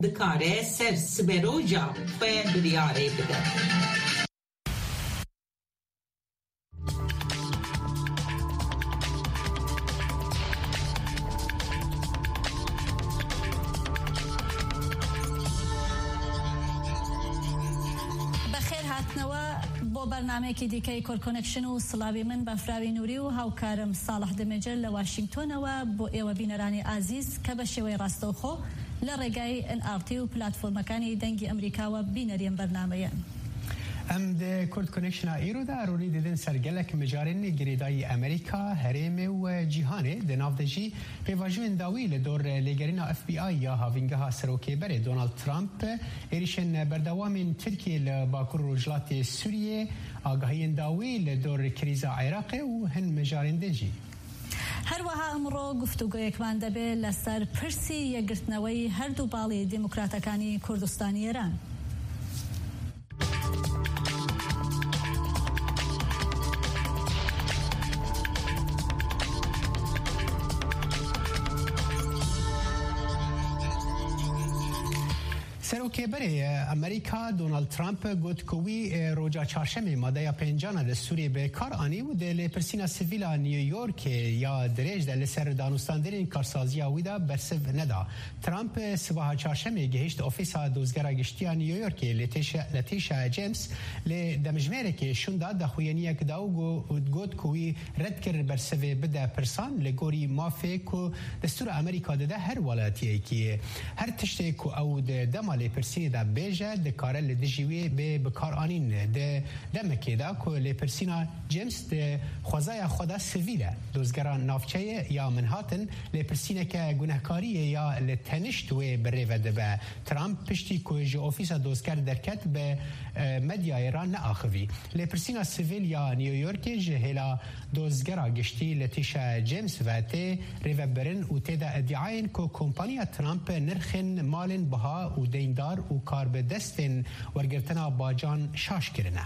دکاره سر سبروجا و بریاره بده. برنامه کی دیگه کور کانکشن و سلاوی من با فراوی نوری و هاوکارم صالح دمجل لواشنگتن و با ایو بینرانی عزیز که به شوی راستو خو لرجای NRT و پلتفرم کانی دنگی امریکا و بینریم برنامه ام ده کورد کانکشن ایرو دا روری دیدن سرگلک مجارن گریدای امریکا هرم و جهانه ده نافدجی پیواجوین داوی لدور لگرینا FBI یا هاوینگها سروکی بره دونالد ترامپ ایریشن بردوام ترکیه لباکور رجلات سوریه آگاهین داوی لدور کریزا عراق و هن مجارن دجی هر وها امرو گفتگویک من دبه لسر پرسی یگرتنوی هر دو بالی دموکراتکانی کردستانی ایران سروکی بری امریکا دونالد ترامپ گفت کوی روجا چهارشنبه ماده 50 د سوریه به کار آنی و د پرسینا سیویلا نیویورک یا درج د لسر دانستان درین کارسازی اویدا برسف ندا ترامپ صبح چهارشنبه گهشت اوفیس دوزگرا گشتی نیویورک لتیشا جیمز ل دمجمره که شوندا د خوینی که داو گفت کوی رد کر برسف بده پرسان لگوری مافیکو دستور امریکا ده هر ولایتی کی هر تشته کو او دمال لپرسینی دا بیجه ده کاره لدجیوی به بکار آنین ده دمکی دا که لپرسینا جیمز ده خوزای خدا سویله دوزگران نافچه یا منهاتن لپرسینه که گناهکاریه یا لتنشتوی بره و ده به ترامپ پشتی که جو اوفیسا دوزگر درکت به مدیا ایران ناخوی لپرسینا سویل یا نیویورک جهلا دوزگرا گشتی لتیشا جیمز و ته ریو برن و ته دا ادعاین که کمپانیا ترامپ نرخن مالن بها و دیندار و کار به دستن ورگرتنا باجان شاش کرنه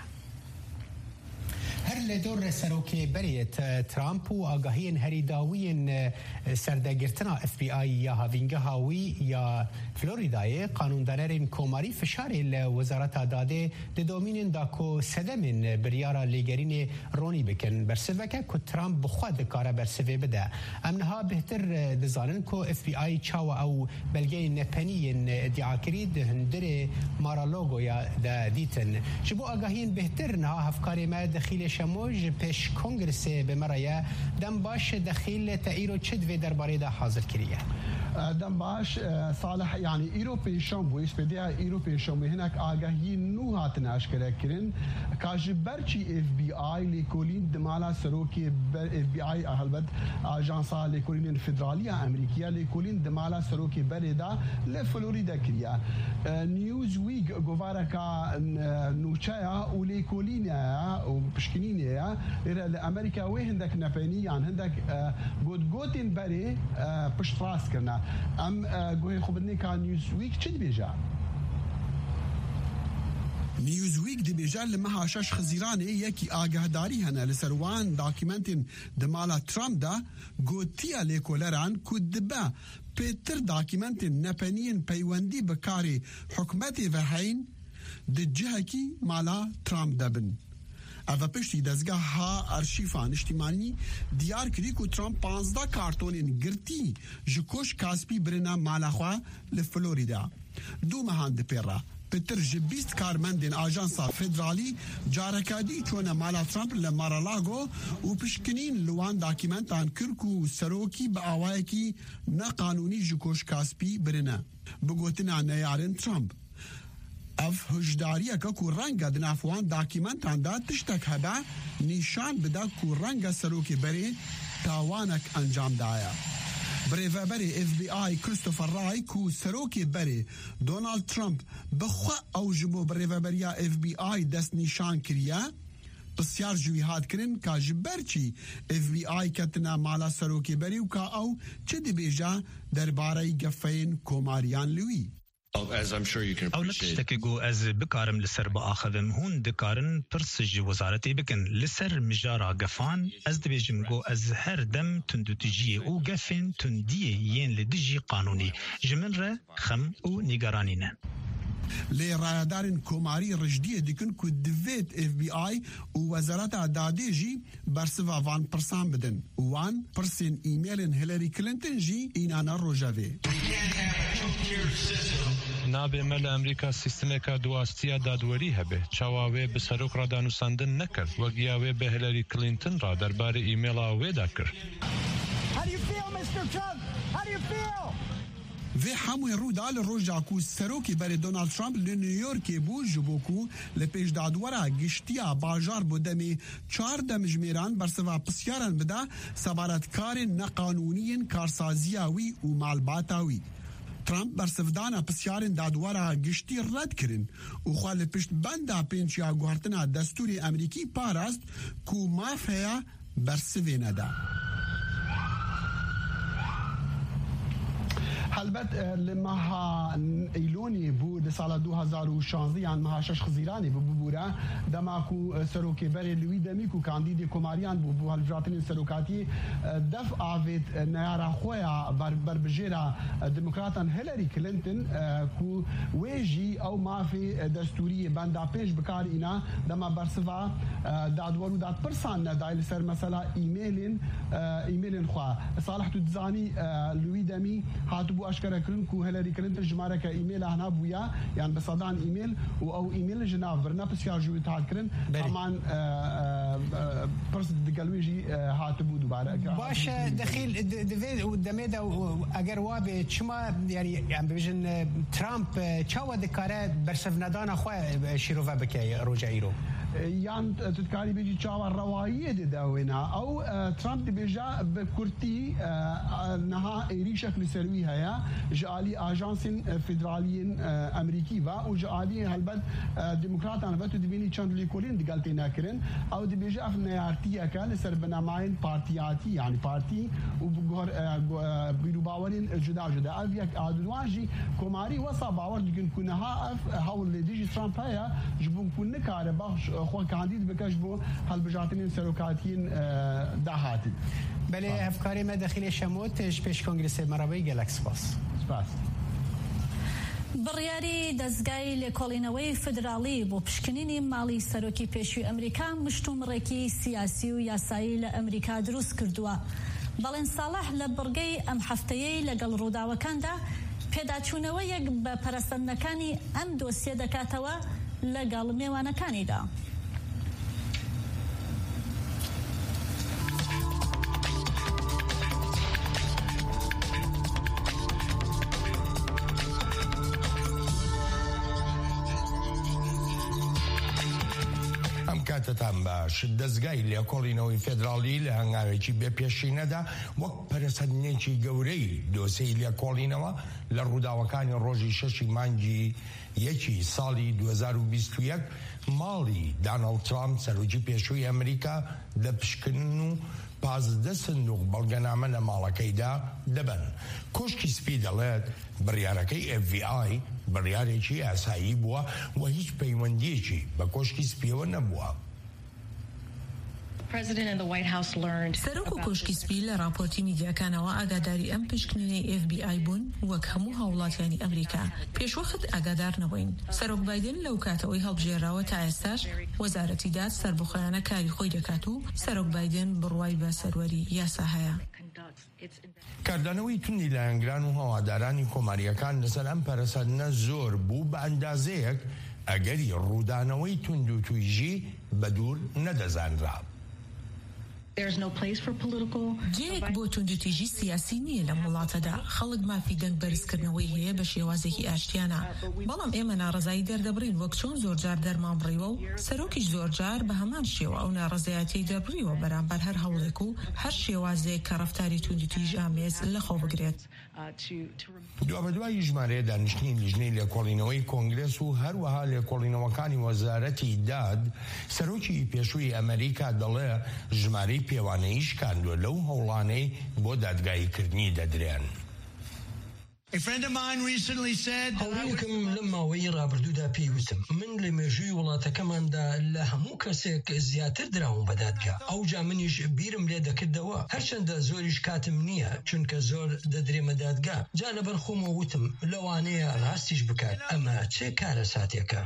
هر لدور سروکی بریت ترامپ و آگاهین هری داوین سردگرتنا FBI یا هاوینگه هاوی یا فلوریدای قانوندانرین کوماری فشاری وزارت داده دومینین داکو سدمین بریارا لیگرین رونی بکن برسوکه که ترامپ بخواد کاره برسوه بده امنها بهتر دزانن که FBI چاو او بلگه نپنین ادعا کرید هندر مارالوگو یا دیتن جبو آگاهین بهتر نها هفکاری ما دخیل شموج پیش کنگرس به مرایه دم باش دخیل تایرو چد و درباره ده حاضر کریه دم باش صالح يعني ايروبي شامبويس بديها ايروبي شامبو هناك آگاهی نو هاتن اشکره کرن کاج برچی FBI لیکولین دمالا سروکی FBI البت آژانسا لیکولین فدرالی امریکیه لیکولین دمالا سروکی بردا لفلوریدا کریا نیوز ویک گوارا کا نوچایا و لیکولینیا و پشکنینیا لامریکا و هندك نپنی يعني هندك گوتین بری پشت راس کرنا ام گوی خوبنی کا نیوز ویک چی بیجا نیوزویک دی بیجار لمها شش خزیرانه یکی آگهداری هنه لسروان داکیمنتین دمالا ترامپ دا گوتیا لیکولران کدبا پیتر داکیمنتین نپنین پیوندی بکاری حکمتی و حین دی جهکی مالا ترامپ دبن اوه پشتی دزگاه ها ارشیفان اجتماعی دیار کری که ترامپ 15 کارتونین گرتی جکوش کاسپی برنا مالا خواه لفلوریدا دو مهان دی پیرا پتر جبیست کارمندین آژانسا فدرالی جارکادی چونه مالا ترامپ لمارالاگو و پشکنین لوان داکیمنتان کرکو سروکی با آوائے کی نقانونی جکوش کاسپی برنا بگوتنا نیارن ترامپ اف هجداریه که رنگا دنافوان داکیمنتان دا تشتک هبه نشان بده که رنگا سروکی بری تاوانک انجام دایا بریوه بری FBI کریستوفر رای کو سروکی بری دونالد ترامپ بخوا او جبو بریوه بریا FBI دست نشان کریا بسیار جوی هاد کرن که جبرچی FBI کتنا مالا سروکی بری و که او چه دی بیجا در باره گفین کوماریان لوی ئەو نە تشتێکی گۆ ئەز بکارم لەسەر بەئاخەوم هون دکارن پرسژی وەزارەتی بکن لەسەر مژارا گەفان ئەز دەبێژم گۆ ئەز هەر دەم توندوتیژیە و گەفێن توندیە یەن لە دژی قانونی ji min re xem û nîgeranî ne. لێ ڕایەدارن کۆماری ڕژدیە دیکن کو divêt FBI û Wezareta Dadê jî bersiva van pirsan bidin. Wan pirsên îmêlên Hillary Clinton jî înana rojevê. نابێ me li Amerîka sîstemeka duastiya dadwerî hebe. Çawa wê bi serok radanûsandin nekir. Wegiya wê bi Hillary Clinton ra derbarê îmêla wê de kir. Vê hemûyê rûda li roja ku serokê berê Donald Trump li New Yorkê bû ji bo ku li pêşdadwera giştiya bajar bû demê 4 demjimêran bersiva pisyaran bida sebaretkarên neqanûniyên karsaziya wî û malbata wî. Trump bersivdana pisyarên dadwera giştî red kirin û xwe li piştbenda pênçiya guhertina destûrê Amerîkî parast ku maf heye bersivê neda. هەلبەت لە مەها ئەیلۆنی بوو لە ساڵە 2016 یان مەها شەش خزیرانی ببوورە دەماک و سەرۆکێبەرێ لوی دەمیک و کاندیدی کۆماریان بوو بۆ هەڵبژاردنی سەرۆکاتی دەف ئاوێت نەیارە خۆیان بربژێرە دموکراتان هیلاری کلینتن و وێژی ئەو مافی دەستوری بەندا پێش بکارئینا دەما بەرسڤا دادوەر و دادپرسان نەدای لەسەر مەسەلا ئیمێلên خوا ساڵح تو دزانی لوی دەمی هاتبوو ئەشکەرەکردن و هیلاری کلینتن ژمارەکە ئیمێل هەنا بووە یان بەسەدان ئیمێل و ئەو ئیمێل ژناو برنا پرسیار ژووی هاتکردن هەمان پرس دگەلوێژی هاتبوو دووبارە باشە دەخیل دەوێت و دەمێدا ئەگەر وابێ چما یاری یان ببێژن ترامپ چاوە دەکارە بەرسەڤنەدانە خۆ شیرۆڤە بکە ڕۆژە ئیرۆ یان تکاری بێجی چاوە ڕەواییە دەداوێنا ئەو ترامپ دەبێژە بە کورتی نەها عێریشێک لەسەروی هەیە ji alî ajansên federaliyên Amerîkî ve û ji alî helbet demokratan ve tu dibînî çend lêkolên digel tê nekirin ew dibêje ev neyartiyeke li ser binemayên partiyatî yanî partî û bîrûbawerên cuda cuda ev yek adilwan jî komarî wesa bawer dikin ku niha ev hewl lê dijî Trump heye ji bo ku nikare baş xwe kandîd bike ji bo helbijartinên serokatiyên dahatî بله افکاری ما داخل شموت پیش کنگرس مرابی گلک سپاس بڕیاری دەستگای لێکۆڵینەوەی فدرالی بۆ پشکنینی ماڵی سەرۆکی پێشووی ئەمریکا مشتومڕێکی سیاسی و یاسایی لە ئەمریکا دروست کردووە بەڵێن ساڵح لە بڕگەی ئەم هەفتەیەی لەگەڵ ڕووداوەکاندا پێداچوونەوەیەک بە پەرەستەندنەکانی ئەم دۆسیە دەکاتەوە لەگەڵ میێوانەکانیدا. کاتتان باش دەستگای لێکۆڵینەوەی فێدراڵی لە هەنگاوێکی بێپێشینەدا وەک پەرەسەندنێکی گەورەی دۆسەی لێکۆڵینەوە لە ڕووداوەکانی ڕۆژی 6 مانگی یەکی ساڵی 2021 ماڵی دانەڵد ترامپ سەرۆکی پێشووی ئەمریکا دەپشکنن و 15 سندوق بەڵگەنامە لە ماڵەکەیدا دەبن. کۆشکی سپی دەڵێت بڕیارەکەی FBI بڕیارێکی ئاسایی بووە و هیچ پەیوەندیەکی بە کۆشکی سپیەوە نەبووە. سەرۆک و کۆشکی سپی لە راپۆرتی میدیاکانەوە ئاگاداری ئەم پشکنینەی FBI بوون وەک هەموو هاوڵاتیانی ئەمریکا. پێشوەخت ئاگادار نەبووین. سەرۆک بایدن لەو کاتەوەی هەڵبژێراوە تا ئێستاش وەزارەتی داد سەربەخۆیانە کاری خۆی دەکات و سەرۆک بایدن بڕوای بە سەروەری یاسا هەیە. کاردانەوەی توندی لایەنگران و هەوادارانی کۆماریەکان لەسەر ئەم پەرەسەندنە زۆر بوو بە ئەندازەیەک ئەگەری ڕوودانەوەی تند و تویژی بە دوور نەدەزانرا. جێک بۆ توندوتیژی سیاسی نییە لە وڵاتەدا خەڵک مافی دەنگ بەرزکردنەوەی هەیە بە شێوازێکی ئاشتیانە بەڵام ئێمە ناڕزایی دەردەبڕین وەک چۆن زۆرجار دەرمان بڕیوە و سەرۆکیش زۆرجار بە هەمان شێوە ئەو ناڕزایەتی دەبڕیوە بەرامبەر هەر هەوڵێک و هەر شێوازێک کە ڕەفتاری توندوتیژ ئامێز لەخۆ بگرێت. دوابەدوای ژمارەیە دانیشتنی لیژنەی لێکۆڵینەوەی کۆنگرس و هەروەها لێکۆڵینەوەکانی وەزارەتی داد سەرۆکی پێشووی ئەمریکا دەڵێ ژمارەی پێوانەیی شکاندووە لەو هەوڵانەی بۆ دادگاییکردنی دەدرێن. هەڵەیەکم لەم ماوەی ڕابردوودا پێیوتم من لە مێژووی وڵاتەکەماندا لە هەموو کەسێک زیاتر دراوم بەدادگا ئەوجا منیش بیرم لێ دەکردەوە هەرچەندە زۆریش کاتم نییە چونکە زۆر دەدرێمە دادگا جا لەبەر خۆمە وتم لەوانەیە ڕاستیش بکات ئەمە چێ کارە ساتێکە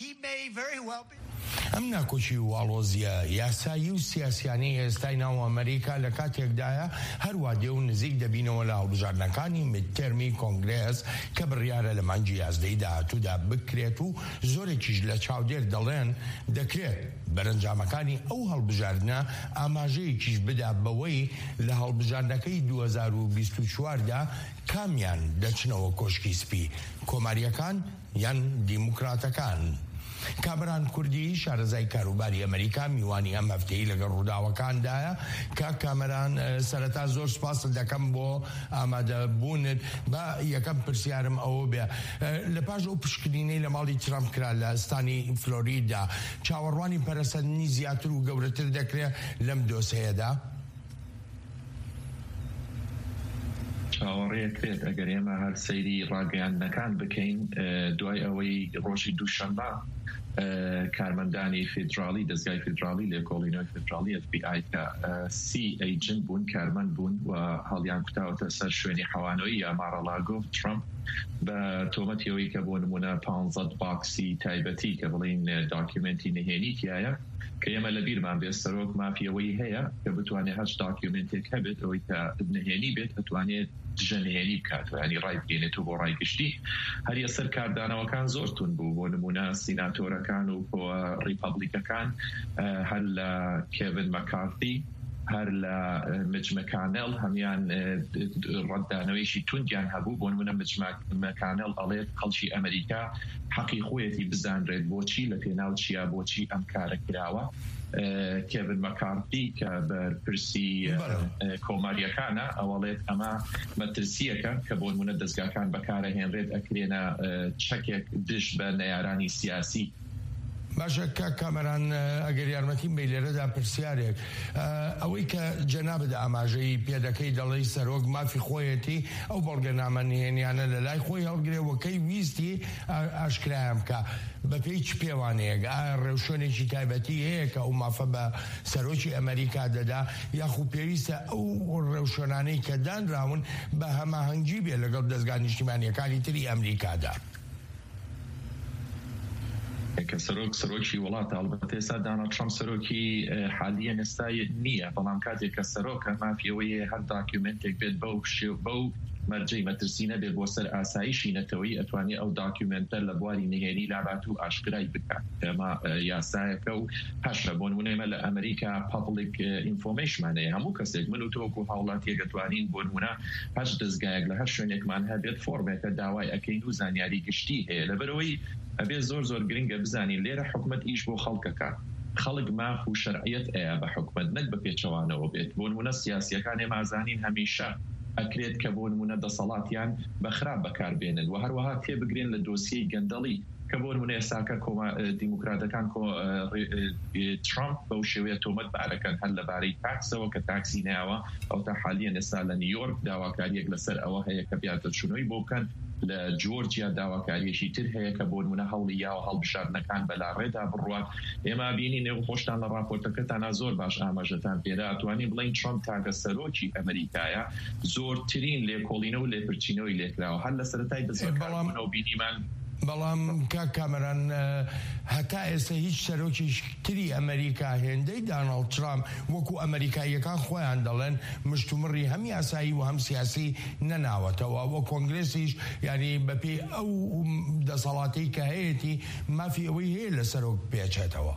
ئەم ناکۆچی واڵۆزیە یاسایی و سیاسیانەی ئێستای ناو ئەمریکا لە کاتێکدایە هەروە دێ و نزیک دەبینەوە لە هەڵبژاردنەکانی میدتێرمی کۆنگرێس کە بڕیارە لە مانگی یازدەی داهاتوودا بکرێت و زۆرێکیش لە چاودێر دەڵێن دەکرێت بەرەنجامەکانی ئەو هەڵبژاردنە ئاماژەیەکیش بدا بەوەی لە هەڵبژاردنەکەی 2024دا کامیان دەچنەوە کۆشکی سپی کۆماریەکان یان دیموکراتەکان. کامران کوردی شارەزای کاروباری ئەمریکا میوانی ئەم هەفتەی لەگەڵ ڕووداوەکاندایە کە کامران سەرەتا زۆر سپاس دەکەم بۆ ئامادەبوونت بە یەکەم پرسیارم ئەوە بێ لە پاش ئەو پشکنینەی لە ماڵی ترامپ کرا لە ئەستانی فلۆریدا چاوەڕوانی پەرەسەندنی زیاتر و گەورەتر دەکرێت لەم دۆسەیەدا چاوەڕێکرێت ئەگەر ئێمە هەر سەیری ڕاگەیاندنەکان بکەین دوای ئەوەی ڕۆژی دووشەممە کارمەندانی فیدرالی دەستگای فیدرالی لێکۆڵینەوەی فیدرالی FBI کە سی ئەیجنت بوون کارمەند بوون و هەڵیان کوتاوەتە سەر شوێنی حەوانەوەی مارەلاگۆ ترامپ بە تۆمەتیەوەی کە بۆ نمونە 15 باکسی تایبەتی کە بڵین داکیومنتی نهێنی تایە کە ئێمە لە بیرمان بێت سەرۆک مافیەوەی هەیە کە بتوانێت هەش داکیومنتێک هەبێت ئەوەی کە نهێنی بێت دەتوانێت دژەنهێنی بکات ینی ڕای بگەێنێت و بۆ ڕای گشتی هەریە سەر کاردانەوەکان زۆر تون بوو بۆ نمونە سیناتۆرەکان و بۆ ڕیپەبلیکەکان هەر لە کێڤن مەکارتی هەر لە مچ مەکانێڵ هەمیان ڕەتدانەوەیشی توندیان هەبوو بۆ نمونە مچ مەکانێڵ ئەڵێت خەڵکی ئەمریکا حەقی خۆیەتی بزانرێت بۆچی لە پێناو چیە بۆچی ئەم کارە کراوە کێڤن مەکارتی کە بەرپرسی کۆماریەکانە ئەوەڵێت ئەمە مەترسیەکە کە بۆ نمونە دەستگاکان بەکارەهێنرێت ئەکرێنە چەکێک دش بە نەیارانی سیاسی باشە کە کامەران ئەگەر یارمەتیم بە لێرەدا پرسیارێک ئەوەی کە جەنابەت ئاماژەی پێدەکەی دەڵی سەرۆک مافی خۆیەتی ئەو بەڵگەنامە نهێنیانە لە لای خۆی هەڵگرێەوەکەی ویستی ئاشکرایم کە بەپێی چ پێوانەیەک ڕێوشۆنێکی تایبەتی هەیە کە ئەو مافە بە سەرۆکی ئەمریکا دەدا یاخو پێویستە ئەو ڕێوشۆنانەی کە دانراون بە هەماهەنگی بێ لەگەڵ دەستگا نیشتیمانیەکانی تری ئەمریکادا کە سەرۆکی وڵات ئەڵبەتە ئێستا دۆناڵد ترامپ سەرۆکی حالیە ئێستا نییە بەڵام کاتێک کە سەرۆکە مافیەوەی هەر داکیومنتێک بێت بەو مەرجەی مەترسی نەبێت بۆ سەر ئاسایشی نەتەوەی ئەتوانێت ئەو داکیومنتە لە بواری نهێنی لابات و ئاشکرای بکات ئەمە یاسایەکە و هەشە بۆ نمونەمە لە ئەمریکا پابلیک ئینفۆرمیشنمانەیە هەموو کەسێک من و تۆکو هاوڵاتیەک دەتوانین بۆ نمونە هەش دەستگایەک لە هەر شوێنێکمان هەبێت فۆرمێکە داوای ئەکەین و زانیاری گشتی هەیە لەبەرەوەی ئەبێ زۆر گرنگە بزانین لێرە حکومەت ئیش بۆ خەڵکەکە خەڵک ماف و شەرعیەت ئەیە بە حکومەت نەک بە پێچەوانەوە بێت بۆ نمونە سیاسیەکان ئێمازانین هەمیشە ئەکرێت کە بۆ نمونە دەسەڵاتیان بەخراپ بەکاربێنن و هەروەها تێبگرێن لە دۆسیەی گەندەڵی کە بۆ نمونە ئێساکە دیموکراتەکان ترامپ بەو شێوەیە تۆمەت بارەکەن هەر لەبارەی تاکسەوە کە تاکسی ناوە ئەو تا حالیان ئێستا لە نیویۆرک داواکاریەک لەسەر ئەوە هەیە کە بیاتە چونۆی بۆ بکەن لە جۆرجیا داواکاریەشی تر هەیە کە بۆ نمونە هەوڵی یاوە هەڵبژاردنەکان بەلاڕێدا بڕوات ئێمە بینی نێو خۆشتان لە راپۆرتەکەتانە زۆر باش ئاماژەتان پێدا ئەتوانین بڵین ترامپ تاکە سەرۆکی ئەمریکایە زۆرترین لێکۆڵینە و لێپرچینەوەی لێکراوە هەر لە سەرەتای دەستگاکانەوە بینیمان بەڵام کامەران هەتا ئێستا هیچ سەرۆکی تری ئەمریکا هێندەی دۆناڵد ترامپ وەکو ئەمریکاییەکان خۆیان دەڵێن مشتومڕی هەم یاسایی و هەم سیاسی نەناوەتەوە وە کۆنگرێسیش یعنی بەپێی ئەو دەسەڵاتی کە هەیەی مافی ئەوەی هەیە لە سەرۆک پێچێتەوە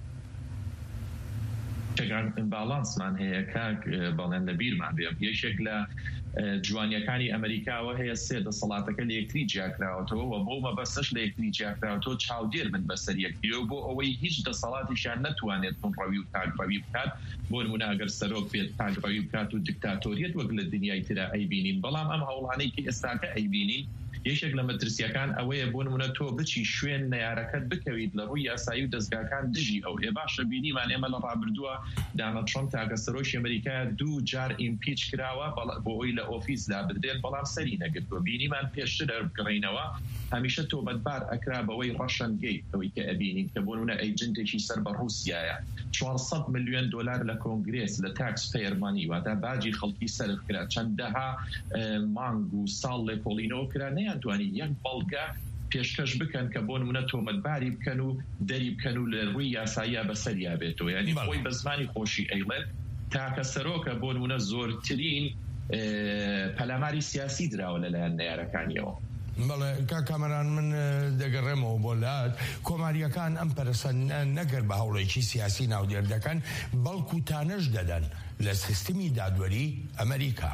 باڵانسمان هەیە کاک بەڵێن لە بیرمان بێم یەکێک لە جوانیەکانی ئەمریکاوە هەیە سێ دەسەڵاتەکە لە یەکتری جیاکراوەتەوە و بۆ مەبەستەش لە یەکتری جیاکراوەتەوە چاودێر من بەسەر یەکتریەوە بۆ ئەوەی هیچ دەسەڵاتیشان نەتوانێت ڕەوی و تاگڕەوی بکات بۆ نمونە ئەگەر سەرۆک بێت تاگڕەوی بکات و دیکتاتۆریەت وەک لە دنیای ترە ئەیبینین بەڵام ئەم هەوڵانەی کە ئێستاکە ئەیبینین یەکێک لە مەترسیەکان ئەوەیە بۆ نمونە تۆ بچی شوێن نەیارەکەت بکەویت لە ڕووی یاسایی و دەستگاکان دژی ئەو باشە بینیمان ئێمە لە ڕابردووە دانەڵد ترامپ تاکە سەرۆکی ئەمریکا 2 جار ئیمپیچ کراوە بۆ ئەوی لە ئۆفیسدا بدرێت بەڵام سەری نەگرتووە بینیمان پێشتر دەربگەڕینەوە هەمیشە تۆمەتبار ئەکرا بەوەی ڕەشەن گەیت ئەوەی کە ئەبینین کە بۆ نمونە ئەیجنتێکی سەر بە رووسیایە 400 ملیۆن دلار لە کۆنگرێس لە تاکس پەیەرمانی واتە باجی خەڵکی سەرف کرا چەندەها مانگ و ساڵ لێکۆڵینەوە کرا نەیانتوانی یەک بەڵگە پێشکەش بکەن کە بۆ نمونە تۆمەتباری بکەن و دەری بکەن و لە ڕووی یاساییە بەسەریا بێتەوە یعنی خۆی بە زمانی خۆشی ئەیڵێت تاکە سەرۆکە بۆ نمونە زۆرترین پەلاماری سیاسی دراوە لەلایەن نەیارەکانیەوە. بەڵێ کامەران من دەگەڕێمەوە بۆ لات کۆماریەکان ئەم پەرسە نەگەر بە هەوڵێکی سیاسی ناودێر دەکەن بەڵکو تانەش دەدەن لە سیستمی دادوەری ئەمریکا.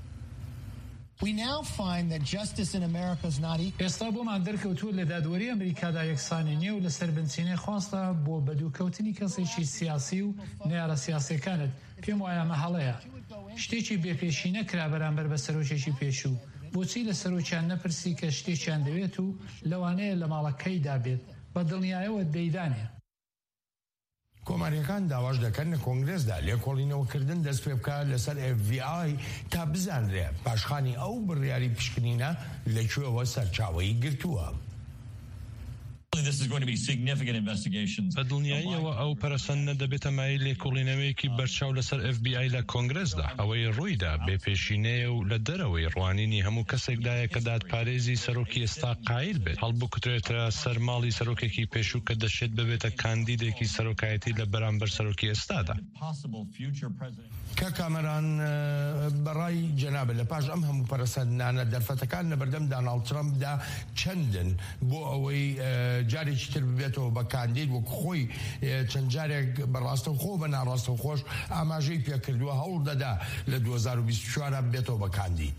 ئێستا بۆمان دەرکەوتووە لە دادوەری ئەمریکادا یەکسانی نییە و لەسەر بنچینەی خواستە بۆ بەدووکەوتنی کەسێکی سیاسی و نێرە سیاسەکانت پێم وایە مەهەڵەیە شتێکی بێپێشی نەکرا بەرامبەر بە سەرۆکێکی پێشوو بۆچی لە سەرۆکیان نەپرسی کە شتێکیان دەوێت و لەوانەیە لە ماڵەکەیدا بێت بە دڵنیایەوە دەیدانێ. کۆماریەکان داواش دەکەن لە کۆنگرێسدا لێکۆڵینەوەکردن دەست پێ بکات لەسەر FBI تا بزانرێ پاشخانی ئەو بڕیاری پشکنینە لەکوێوە سەرچاوەی گرتووە. بە دڵنیاییەوە ئەو پەرسەندە دەبێتە مای لێکۆڵینەوەیەکی بەرچاو لەسەر FBI لە کۆنگرێسدا ئەوەی ڕوویدا بێپێشینەیە و لە دەرەوەی ڕوانینی هەموو کەسێکدایە کە دادپارێزی سەرۆکی ئێستا قایل بێت هەڵبکوترێتە سەر ماڵی سەرۆکێکی پێشوو کە دەشێت ببێتە کاندیدێکی سەرۆکایەتی لە بەرامبەر سەرۆکی ئێستادا. کە کامەران بەڕای جەنابە لە پاش ئەم هەموو پەرسەندانە دەرفەتەکان لە بەردەم داناڵد ترامپدا چەندن بۆ ئەوەی جارێکی تر ببێتەوە بە کاندید وەک خۆی چەند جارێک بەڕاستە و خۆ بە ناڕاستە و خۆش ئاماژەی پێکردووە هەوڵ دەدا لە 2024 بێتەوە بە کاندید.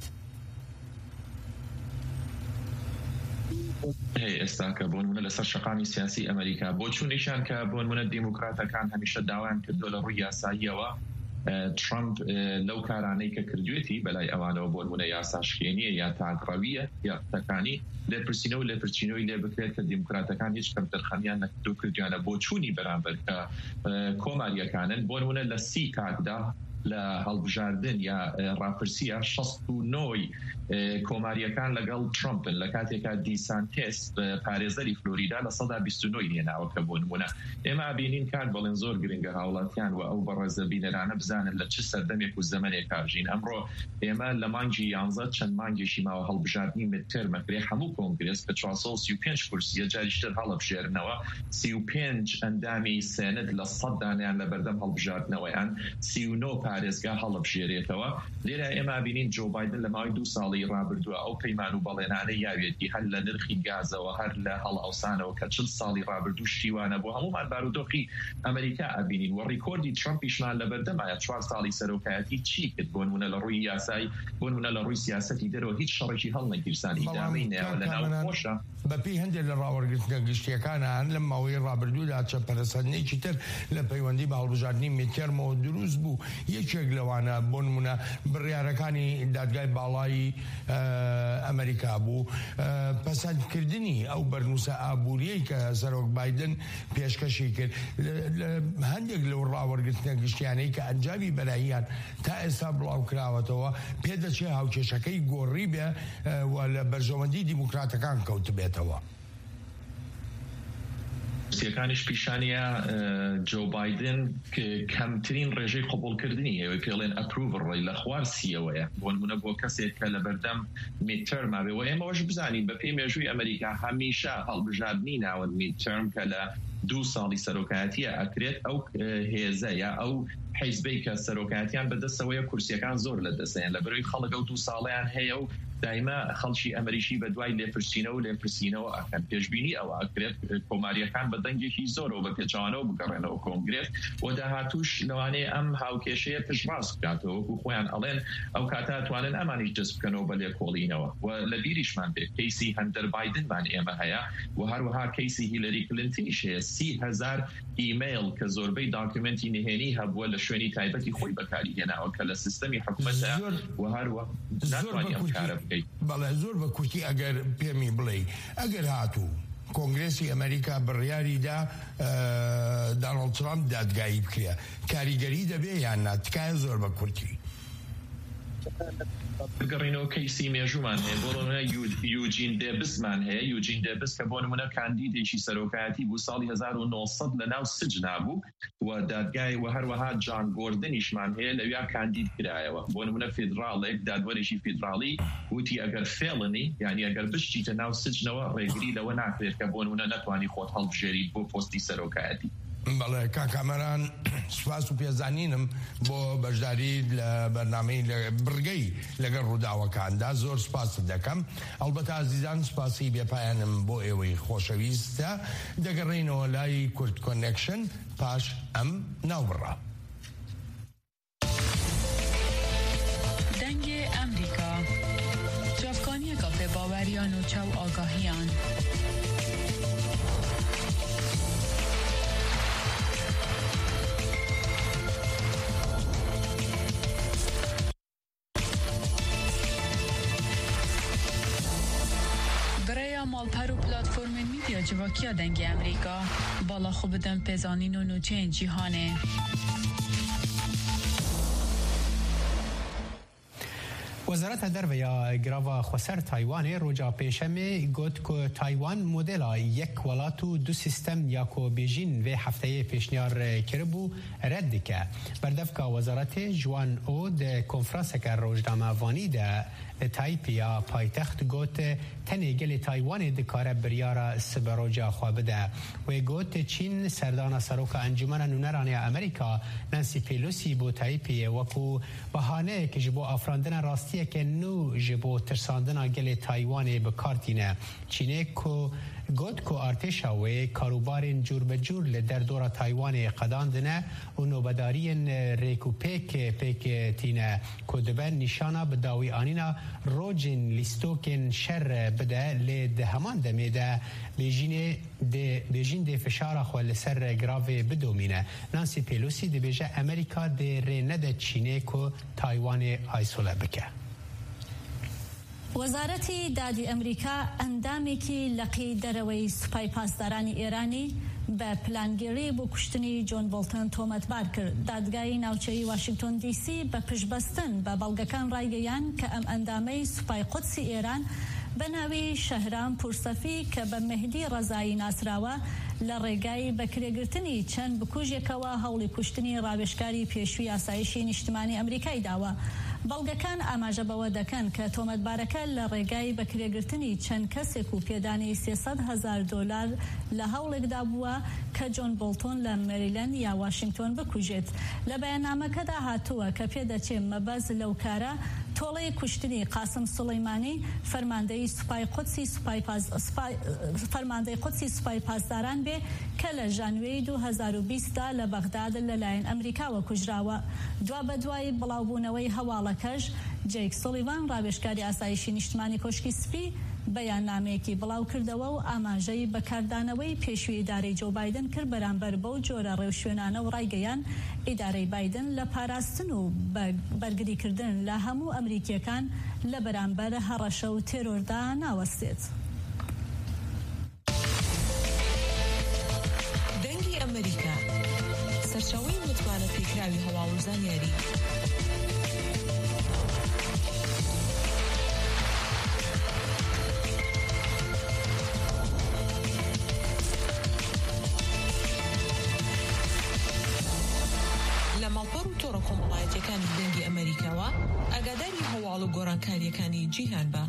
ئێستا کە بۆ نمونە لەسەر شەقامی سیاسی ئەمریکا بۆ چوونیشان کە بۆ نمونە دیموکراتەکان هەمیشە داوایان کردووە لە ڕووی یاساییەوە ترامپ لەو کارانەی کە کردوێتی بەلای ئەوانەوە بۆ نمونە یاساشکێنیە یا تاقڕەویە یا قوتەکانی لێپرسینەوە و لێپرچینەوەی لێ بکرێت کە دیموکراتەکان هیچ کەم دەرخەنیان نەکردو کردویانە بۆ چوونی بەرامبەر کە کۆماریەکانن بۆ نمونە لە 30 کاتدا لە هەڵبژاردن یا ڕاپرسیە 69 کۆماریەکان لەگەڵ ترامپن لە کاتێکا دیسانتێس پارێزەری فلۆریدا لە 129 لێناوە کە بۆ نمونە ئێمە بینین کات بەڵێن زۆر گرنگە هاوڵاتیان و ئەو بەڕێزە بینەرانە بزانن لە چ سەردەمێک و زەمانێک کاژین ئەمڕۆ ئێمە لە مانگی 11 چەند مانگێکی ماوە هەڵبژاردننی مترمەکرێ هەموو کۆنگرێس کە 435 کورسیە جاریشتر هەڵبژێرنەوە 35 ئەندامی سێنت لە 100 دانیان لە بەردەم هەڵبژاردنەوەیان 39 پارێزگا هەڵبژێرێتەوە لێرە ئێمە بینین جۆ بایدن لە ماوەی 2 ساڵی ڕابردووە ئەو پەیمان و بەڵێنانەی یاوێتی هەر لە نرخی گازەوە هەر لە هەڵ ئەوسانەوە کە 40 ساڵی ڕابردوو شتیوانە بۆ هەمومان بارودۆخی ئەمریکا ئەبینین و ڕیکۆردی ترامپیشمان لە بەردەمایە 4 ساڵی سەرۆکایەتی چی کرد بۆ نمونە لە ڕووی یاسایی بۆ نمونە لە ڕووی سیاسەتی دەرەوە هیچ شەڕێکی هەڵ نەگیرسانی دامەی نێوە لەناو خۆشە بەپی هەندێک لە ڕاوەرگرتنە گشتیەکانان لە ماوەی ڕابردوودا چە پەرسەندێکی تر لە پەیوەندی بە هەڵبژاردننی میتێرمەوە دروست بوو یەکێک لەوانە بۆ نمونە بڕیارەکانی دادگای باڵایی ئەمریکا بوو پەسەندکردنی ئەو بەرنووسە ئابووریەی کە سەرۆک بایدن پێشکەشی کرد هەندێک لەو ڕاوەرگرتنە گشتیانەی کە ئەنجامی بەلاییان تا ئێستا بڵاو کراوەتەوە پێدەچێ هاوکێشەکەی گۆڕی بێ و لە بەرژەوەندی دیموکراتەکان کەوت بێتەوە. سیەکانیش پیشانیە جۆ بایدن کەمترین ڕێژەی قبولکردنی ئەوەی پێڵێن ئەپروڤڕی لە خوارسیەوەیە بۆ نمونە بۆ کەسێک کە لە بەردەم میدتەرم بێەوە ئێمەوەش بزانین بە پێی مێژووی ئەمریکا هەمیشە هەڵبژاردننی ناوەن میدتەرم کە لە 2 ساڵی سەرۆکایەتیە ئەکرێت ئەو هێزەیە ئەو حیزبەی کە سەرۆکایەتیان بەدەستەوەیە کورسیەکان زۆر لە دەستیان لە بەروی خەڵک ئەو 2 ساڵیان هەیە و دایما خەڵکی ئەمریکی بە دوای لێپرسینەوە و لێپرسینەوە ئەکەن پێشبینی ئەوە ئەکرێت کۆماریەکان بە دەنگێکی زۆرەوە بە پێچوانەوە بگەڕێنەوە کۆنگرێت و داهاتوش لەوانەیە ئەم هاوکێشەیە پشتڕاست بکاتەوە و خۆیان ئەڵێن ئەو کاتا توانن ئەمانیش دەست بکەنەوە بە لێکۆڵینەوە و لە بیریشمان بێت کەیسی هەندەر بایدنمان ئێمە هەیە و هەروەها کەیسی هیلەری کلینتنیش هەیە 30,000 ئیمەیل کە زۆربەی داکیومنتی نهێنی هەبووە لە شوێنی تایبەتی خۆی بەکاری هێناوە کە لە سیستەمی حکوومەتە و هەروە ناتوانێت ئەم کارە بکەیت. بەڵێ زۆر بە کورتی ئەگەر پێمی بڵێ ئەگەر هاتوو کۆنگرێسی ئەمریکا بڕیاریدا داناڵد ترامپ دادگایی بکرێ کاریگەری دەبێ یان ناتکایە زۆر بە کورتی بگەڕینەوە کەیسی مێژومان هەیە بۆ یوجین دێبسمان هەیە یوجین دێبس کە بۆ نمونە کاندیدێکی سەرۆکایەتی بوو ساڵی 1900 لەناو سجنا بوو و دادگای و هەروەها جان گۆردنیشمان هەیە لەویا کاندید کرایەوە بۆ نمونە فیدراڵێک دادوەرێکی فیدراڵی وتی ئەگەر فێڵنی یعنی ئەگەر بشتیتە ناو سجنەوە ڕێگری لەوە ناکرێت کە بۆ نمونە نەتوانی خۆت هەڵبژێریت بۆ پۆستی سەرۆکایەتی. بەڵێ کاکامەران سوپاس و پێزانینم بۆ بەشداری لە بەرنامەی بڕگەی لەگەڵ ڕووداوەکاندا زۆر سوپاس دەکەم ئەلبەتە ئازیزان سوپاسی بێپایانم بۆ ئێوەی خۆشەویستە دەگەڕێینەوە لای کورد کۆنێکشن پاش ئەم ناوبڕە دەنگێ ئەمریکا جوافکانیەکە پێباوەریان و چاو ئاگاهیان مالپەر و پلاتفۆرمên میدیا civakîya dengê Amerîka bala xwe bidin pêzanîn û nûçeyên cîhanê. وزارت دربیا گراوا خسر تایوان روجا پیشمی گوت که تایوان مدل یک ولات و دو سیستم یا کو بیجین و هفته پیشنهار کربو رد که بردفکا وزارت جوان او د کنفرانس که روزنامه وانی ده تایپیا پایتخت گوت تنگل تایوان دکاره بریار سبروجا خوابده و گوت چین سردان سروک انجمن نونرانی امریکا نانسی پیلوسی بو تایپی وکو بهانه که جبو افراندن راستی که نو جبو ترساندن گل تایوان بکارتینه چینه کو گوت کو ارتشا و کاروبارین جور به جور لدر دور تایوان قداندنه و نوبدارین ریکو پیک تینه کو دبن نشانه بداوی آنینا روجین لیستوکن شر بده لید همان دمیده بیجین ده فشار خوال سر گراوی بدومینه نانسی پیلوسی ده بیجه امریکا ده رینده چینه کو تایوان آیسوله بکه وزارتی دادی ئەمریکا ئەندامێکی لەقی دەرەوەی سوپای پاسدارانی ئێرانی بە پلانگیری بۆ کوشتنی جۆن بۆڵتن تۆمەتبار کرد. دادگای ناوچەی واشنگتن دی سی بە پشتبەستن بە بەڵگەکان ڕایگەیان کە ئەم ئەندامەی سوپای قودسی ئێران بە ناوی شەهرام پورسەفی کە بە مەهدی ڕەزایی ناسراوە لە ڕێگای بەکرێگرتنی چەند بکوژێکەوە هەوڵی کوشتنی ڕاوێژکاری پێشووی ئاسایشی نیشتمانی ئەمریکای داوە. بەڵگەکان ئاماژە بەوە دەکەن کە تۆمەتبارەکە لە ڕێگای بەکرێگرتنی چەند کەسێک و پێدانی $300,000 لە هەوڵێکدا بووە کە جۆن بۆڵتۆن لە مەریلەند یا واشنگتۆن بکوژێت. لە بەیاننامەکەدا هاتووە کە پێدەچێت مەبەز لەو کارە تۆڵەی کوشتنی قاسم سوڵەیمانی فەرماندەی فەرماندەی قودسی سوپای پاسداران بێ کە لە ژانوێی 2020دا لە بەغداد لەلایەن ئەمریکاوە کوژراوە. دوا بە دوای بڵاوبوونەوەی هەواڵەکەش جەیک سۆلیڤان ڕاوێژکاری ئاسایشی نیشتمانی کۆشکی سپی بەیاننامەیەکی بڵاو کردەوە و ئاماژەی بەکاردانەوەی پێشووی ئیدارەی جۆ بایدن کرد بەرامبەر بەو جۆرە ڕێوشوێنانە و ڕایگەیان ئیدارەی بایدن لە پاراستن و بەرگریکردن لە هەموو ئەمریکیەکان لە بەرامبەر هەڕەشە و تێرۆردا ناوەستێت. دەنگی ئەمریکا سەرچاوەی متمانە پێکراوی هەواڵ و زانیاری لە ماڵپەڕ و تۆڕە کۆمەڵایەتیەکانی دەنگی ئەمریکاوە ئاگاداری هەواڵ و گۆڕانکاریەکانی جیهان بە.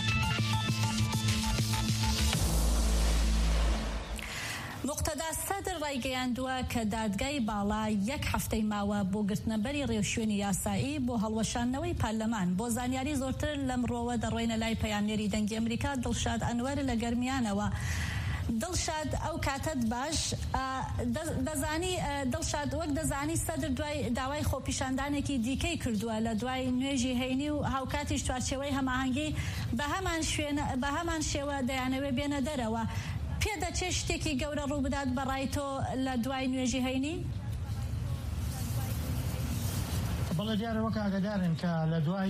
مقتەدا سەدر ڕایگەیاندووە کە دادگای باڵا یەک هەفتەی ماوە بۆ گرتنەبەری ڕێوشوێنی یاسایی بۆ هەڵوەشاندنەوەی پارلەمان. بۆ زانیاری زۆرتر لەمڕۆوە دەڕۆینە لای پەیامنێری دەنگی ئەمریکا دڵشاد ئەنوەر لە گەرمیانەوە. دڵشاد ئەو کاتت باش دەزانی دڵشاد وەک دەزانی سەدر دوای داوای خۆپیشاندانێکی دیکەی کردووە لە دوای نوێژی هەینی و هاوکاتیش چوارچێوەی هەماهەنگی بە هەمان شێوە دەیانەوێ بێنە دەرەوە. پێدەچێت شتێکی گەورە ڕوو بدات بەڕای تۆ لە دوای نوێژی هەینی؟ بەڵێ دیارە وەک ئاگادارن کە لە دوای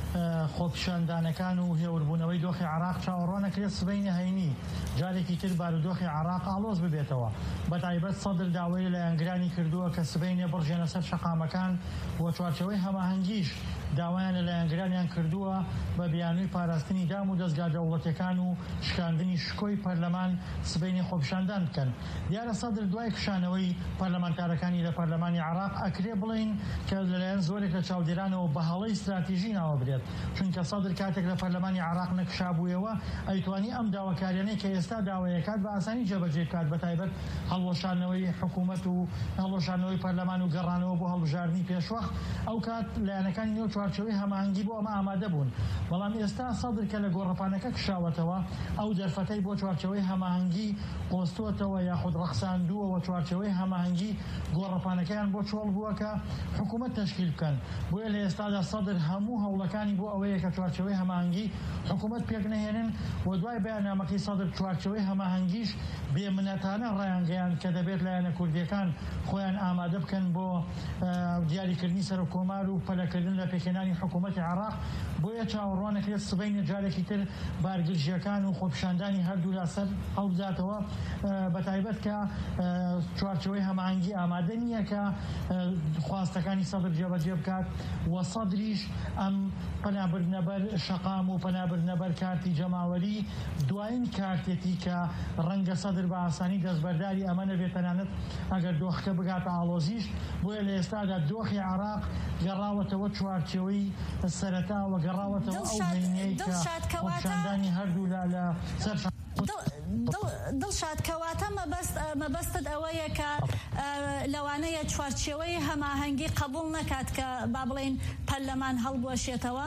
خۆپیشاندانەکان و هێوربوونەوەی دۆخی عراق چاوەڕوانەکرێت سبەینی هەینی جارێکی تر بارودۆخی عراق ئاڵۆز ببێتەوە. بەتایبەت سەدر داوای لایەنگرانی کردووە کە سبەینێ بڕژێنە سەر شەقامەکان و چوارچەوەی هەماهەنگیش داوایان لە لایەنگرانیان کردووە بە بیانووی پاراستنی دام و دەستگا دەوڵەتەکان و شکاندنی شکۆی پەرلەمان سبەینی خۆپیشاندان بکەن. دیارە سەدر دوای کشانەوەی پەرلەمانتارەکانی لە پەرلەمانی عراق ئەکرێ بڵین کە لەلایەن زۆرێک لە چاودێرانەوە بە هەڵەی استراتیژی ناوە برێت، چونکە سەدر کاتێک لە پەرلەمانی عراق نەکشابوویەوە ئەیتوانی ئەم داواکاریانەی کە ئێستا داوایەکات بە ئاسانی جێبەجێ بکات، بەتایبەت هەڵوەشانەوەی حکوومەت و هەڵوەشانەوەی پەرلەمان و گەڕانەوە بۆ هەڵبژاردننی پێشوەخت ئەو کات لایەنەکانی نێو چوارچەوەی هەماهەنگی بۆ ئەمە ئامادە بوون. بەڵام ئێستا سەدر کە لە گۆڕەپانەکە کشاوەتەوە ئەو دەرفەتەی بۆ چوارچەوەی هەماهەنگی قۆستووەتەوە یاخود ڕەخساندووەوە چوارچەوەی هەماهەنگی گۆڕەپانەکەیان بۆ چۆڵ بووە کە حکوومەت تەشکیل بکەن. بۆیە لە ئێستادا سەدر هەموو هەوڵەکانی بۆ ئەوەیە کە چوارچەوەی هەماهەنگی حکوومەت پێک نەهێنن و دوای بەیاننامەکەی سەدر چوارچەوەی هەماهەنگیش بێمنەتانە ڕایانگەیان کە دەبێت لایەنە کوردیەکان خۆیان ئامادە بکەن بۆ دیاریکردنی سەرۆکۆمار و پەلەکردن لە پێکهێنانی حکوومەتی عراق. بۆیە چاوەڕوانەکرێت سبەینی جارێکی تر بارگرژیەکان و خۆپیشاندانی هەردوو لاسەر هەڵبداتەوە، بەتایبەت کە چوارچەوەی هەماهەنگی ئامادە نییە کە خواستەکانی سەدر جێبەجێ بکات و سەدریش ئەم پەنابردنەبەر شەقام و پەنابردنەبەر کارتی جەماوەری دوایین کارتێتی کە ڕەنگە سەدر بە ئاسانی دەستبەرداری ئەمە نەبێت، تەنانەت ئەگەر دۆخەکە بگاتە ئاڵۆزیش. بۆیە لە ئێستادا دۆخی عراق گەڕاوەتەوە چوارچەوەی سەرەتا و گەڕاوەتەوە ئەو هێنیەی کە خۆپیشاندانی هەردوو لە سەر دڵشاد کەواتە مەبەستت ئەوەیە کە لەوانەیە چوارچێوەی هەماهەنگی قبول نەکات کە با بڵێن پەرلەمان هەڵبوەشێتەوە؟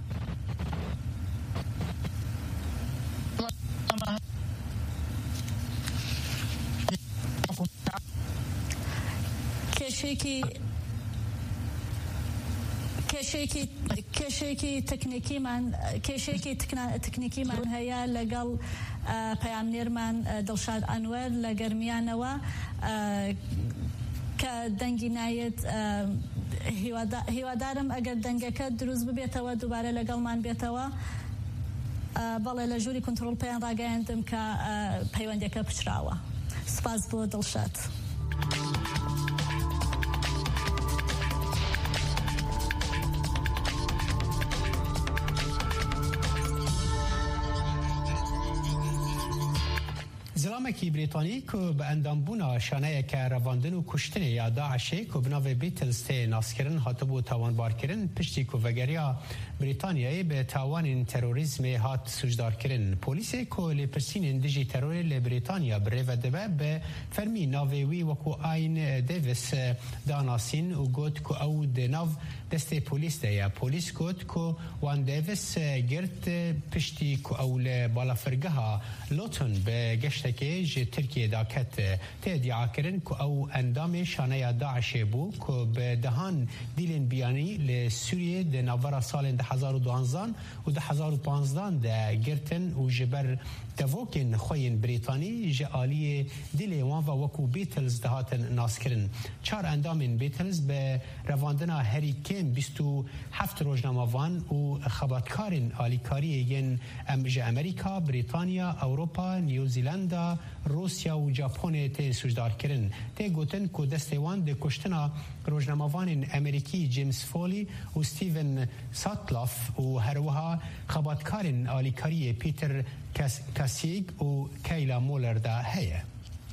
کێشێکی تکنیکیمان هەیە لەگەڵ پەیامنێرمان دڵشاد ئەنوەر لە گەرمیانەوە کە دەنگی نایێت. هیوادارم ئەگەر دەنگەکە دروست ببێتەوە دووبارە لەگەڵمان بێتەوە. بەڵێ لە ژووری کنترۆڵ پێیان ڕاگەیاندم کە پەیوەندەکە پچراوە. سپاس بۆ دڵشاد. زلامکی بریتانی که به اندامبونا شانه که رواندن و کشتن یا داعشه که بناوی بیتلز تی ناسکرن هاتبو تاوانبار کرن پشتی که وگریا بریتانیایی به تاوان تروریسم هات سوجدار کرن. پولیسی که لپرسین اندیجی تروری لبریتانیا بره و دبه به فرمی ناویوی وکو آین دیویس داناسین و گوت که او دناو دسته پولیس دیا. پولیس گوت که وان دیویس گرد پشتی که اول بالا فرگها لوتون به گشت که جه ترکیه داکت تدعا کرن که او اندام شانه داعش بو که به دهان دیلین بیانی لسوریه ده نوارا سال ده 2012 و ده 2015 ده گرتن و جبر دوکن خوین بریتانی جالی دیلی وان و وکو بیتلز دهاتن ناس کرن. 4 اندام بیتلز به رواندنا هریکن 27 روزنامه وان و خبرکارن آلیکاری ین امریکا، بریتانیا، اروپا، نیوزیلندا، روسیا و ژاپن ته سوجدار کرن. ته گوتن کو دستوان د کشتنا روزنامه‌وان امریکی جیمز فولی و استیون ساتلاف و هروها خبرکارن آلیکاری پیتر کاسیگ و کایلا مولر دا هەیە.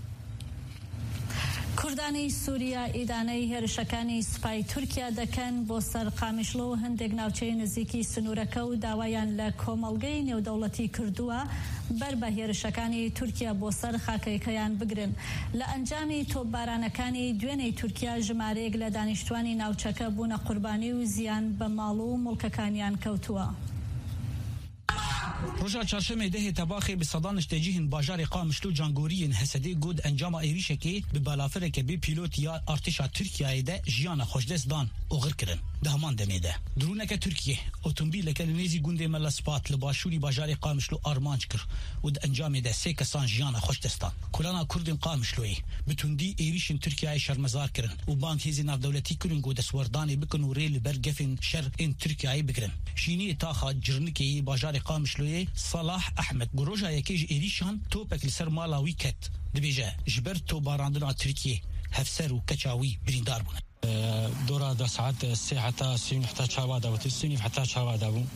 کوردانی سووریا ئیدانەی هێرشەکانی سوپای تورکیا دەکەن بۆ سەر قامیشلۆ و هەندێک ناوچەی نزیکی سنوورەکە و داوایان لە کۆمەڵگەی نێودەوڵەتی کردووە بەر بە هێرشەکانی تورکیا بۆ سەر خاکەیەکەیان بگرن. لە ئەنجامی تۆپبارانەکانی دوێنەی تورکیا ژمارەیەک لە دانیشتوانی ناوچەکە بوونە قوربانی و زیان بە ماڵ و مڵکەکانیان کەوتووە. روجا چهارشنبه ده تباخی به صدانش تجیهن باجار قامشلو جانگورین حسدی گود انجام ایریشکی به بالافره که به پیلوت یا ارتشا ترکیه ده جیان خوشدستان اوغر کرن ده همان دمیده درونه که ترکیه اتومبیل کلنیزی گونده ملسپات لباشوری باجار قامشلو آرمانج کر و ده انجام ده سه کسان جیان خوشدستان کلانا کردن قامشلوی بتوندی ایریشن ترکیه شرمزار کرن و بانک هیزی ناف دولتی کرن گود سوردانی بکن و ریل برگفن شر این ترکیه بکرن شینی تاخا جرنکی باجار قامشلوی صلاح احمد گروجا یکیج ایریشان توپک لسر مالا ویکت دبیجه جبر تو باراندنا ترکیه هفسر و کچاوی بریندار بونه دورا دا ساعات سي حتى سين حتى شاوادا وتسيني حتى شاوادا بون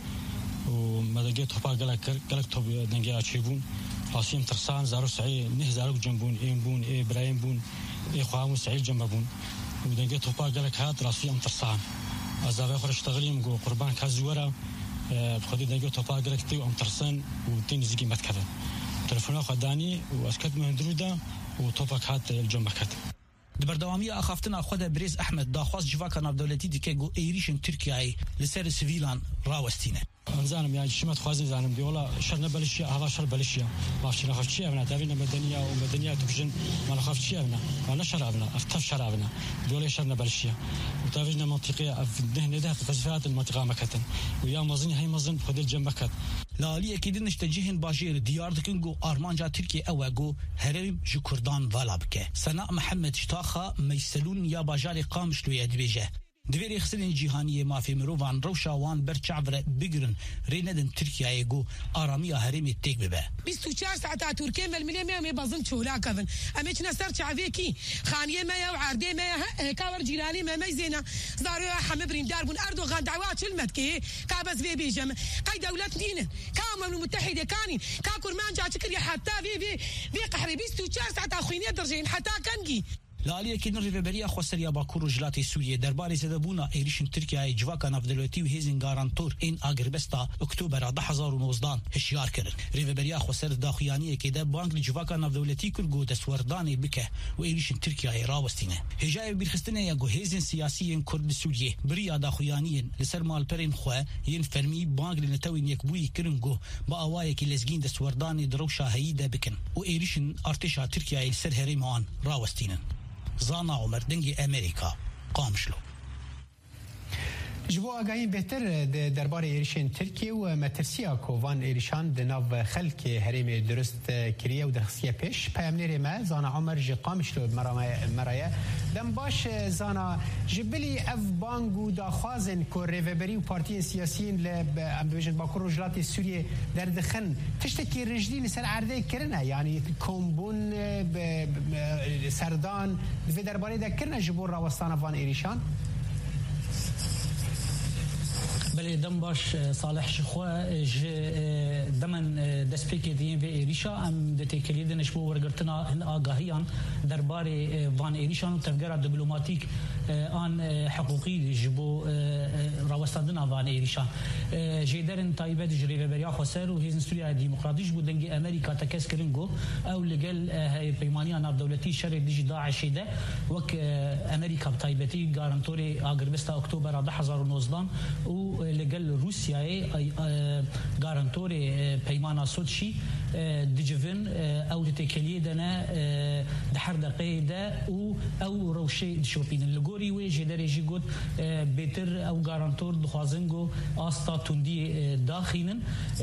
ومدقيت توبا قالك توب دنجا تشيبون راسيم ترسان زارو سعي نه زارو جنبون اي بون اي برايم بون اي خوام سعي جنبون ودنجيت توبا قالك هات راسيم ترسان ازاغ اخر اشتغليم جو قربان كازورا بخدي دنجيت توبا قالك تي ام ترسان وتين زيكي متكذا تليفون خداني واسكت مهندرودا وتوبك هات الجنبكت دبردوامی اخافتنا خود بریز احمد داخواست جواکا ناف دولتی دیگه گو ایریشن ترکیه لسر سویلان راوستینه انزانم يعني شمت خوازي زانم دي والله شر بلشيا هذا شر بلشيا ما في شر خفتشي ابنا تابعنا مدنيه ومدنيه تفجن ما خفتشي ابنا وانا شرابنا افتف شرابنا دول شر بلشيا وتابعنا منطقيه في الدهن ده في فلسفات المنطقه مكتن ويا مازن هي مازن خد الجنبكت لا لي اكيد نشتجهن باجير ديار دكنجو ارمانجا تركيا اوغو هرم جكردان فالابكه سناء محمد شتاخه ميسلون يا باجار قامشلو يدبيجه دویری خسرین جهانی مافی مروان روشاوان برچعور بگرن ریندن ترکیه گو آرامی هرمی تک ببه 24 ساعت ترکیه ململی می بازم چولا کردن امیچ نصر چعوی کی خانیه ما و عرده ما کاور جیرانی ما زینا زارو حمد بریم داربون اردوغان دعوات چلمت کی کابس بی بیجم قای دولت دینن كامل متحده كانين كاكرمان جا شكري حتى في قحري 24 ساعت خوينه درجين حتى كنجي لالیه که نریبریا خسریا باکور و جلات سوریه درباره زدبونا ایریشن ترکیه جواکا نافدلوتی و هیزن گارانتور این آگربستا اکتبر 2019 هشیار کرد ریبریا خسر داخیانی که ده بانک جواکا نافدلوتی کرگو دسوردانی بکه و ایریشن ترکیه راوستینه هجای بیرخستنه یا گو هیزن سیاسی کرد سوریه بریا داخیانی لسر مالپرین خو ین فرمی بانک لنتوین یکبوی کرنگو با اوای که لزگین دسوردانی درو شاهی ده بکن و ایریشن ارتشا ترکیه سر هریمان راوستینه زانا عمر دنگی امریکا قامشلو جبو آگاهی بهتر درباره ایریشن ترکیه و مترسیا کووان ایریشان دناو خلک هرم درست کریه و دخصیه پیش پیامنیر ما زانا عمر جی قامشلو مرایه دم باش زانا جبلی اف بانگو داخوازن که ریوبری و پارتی سیاسیین لبجن باکور رجلات سوریه در دخن تشتکی رجلی لسر عرده کرنه یعنی کمبون سردان درباره ده کرنه جبو راوستان وان ایریشان بله دم باش صالح شخوا ج دمن دسپیک دین و ایریشا ام دتکلی دنش بو ورگرتنا هن آگاهیان درباره وان ایریشان و تفکر دیپلماتیک آن حقوقی جبو راوستاندنا وان ایریشان جیدرن تایبت جریوه بریا خسر و هیزن سوریا دموکراتیش بو دنگ امریکا تکس کرنگو او لگل پیمانی آن دولتی شر دیجی داعشی ده وک امریکا تایبتی گارانتوری آگربستا اکتبر 2019 و لگل روسیای گارانتور پیمانا سودشی دیجوین او تکلیه دنا دحر دقیقه او روشی شوپین لگوری و جدری جود بهتر او گارانتور دخوازنگو آستا تندی داخلن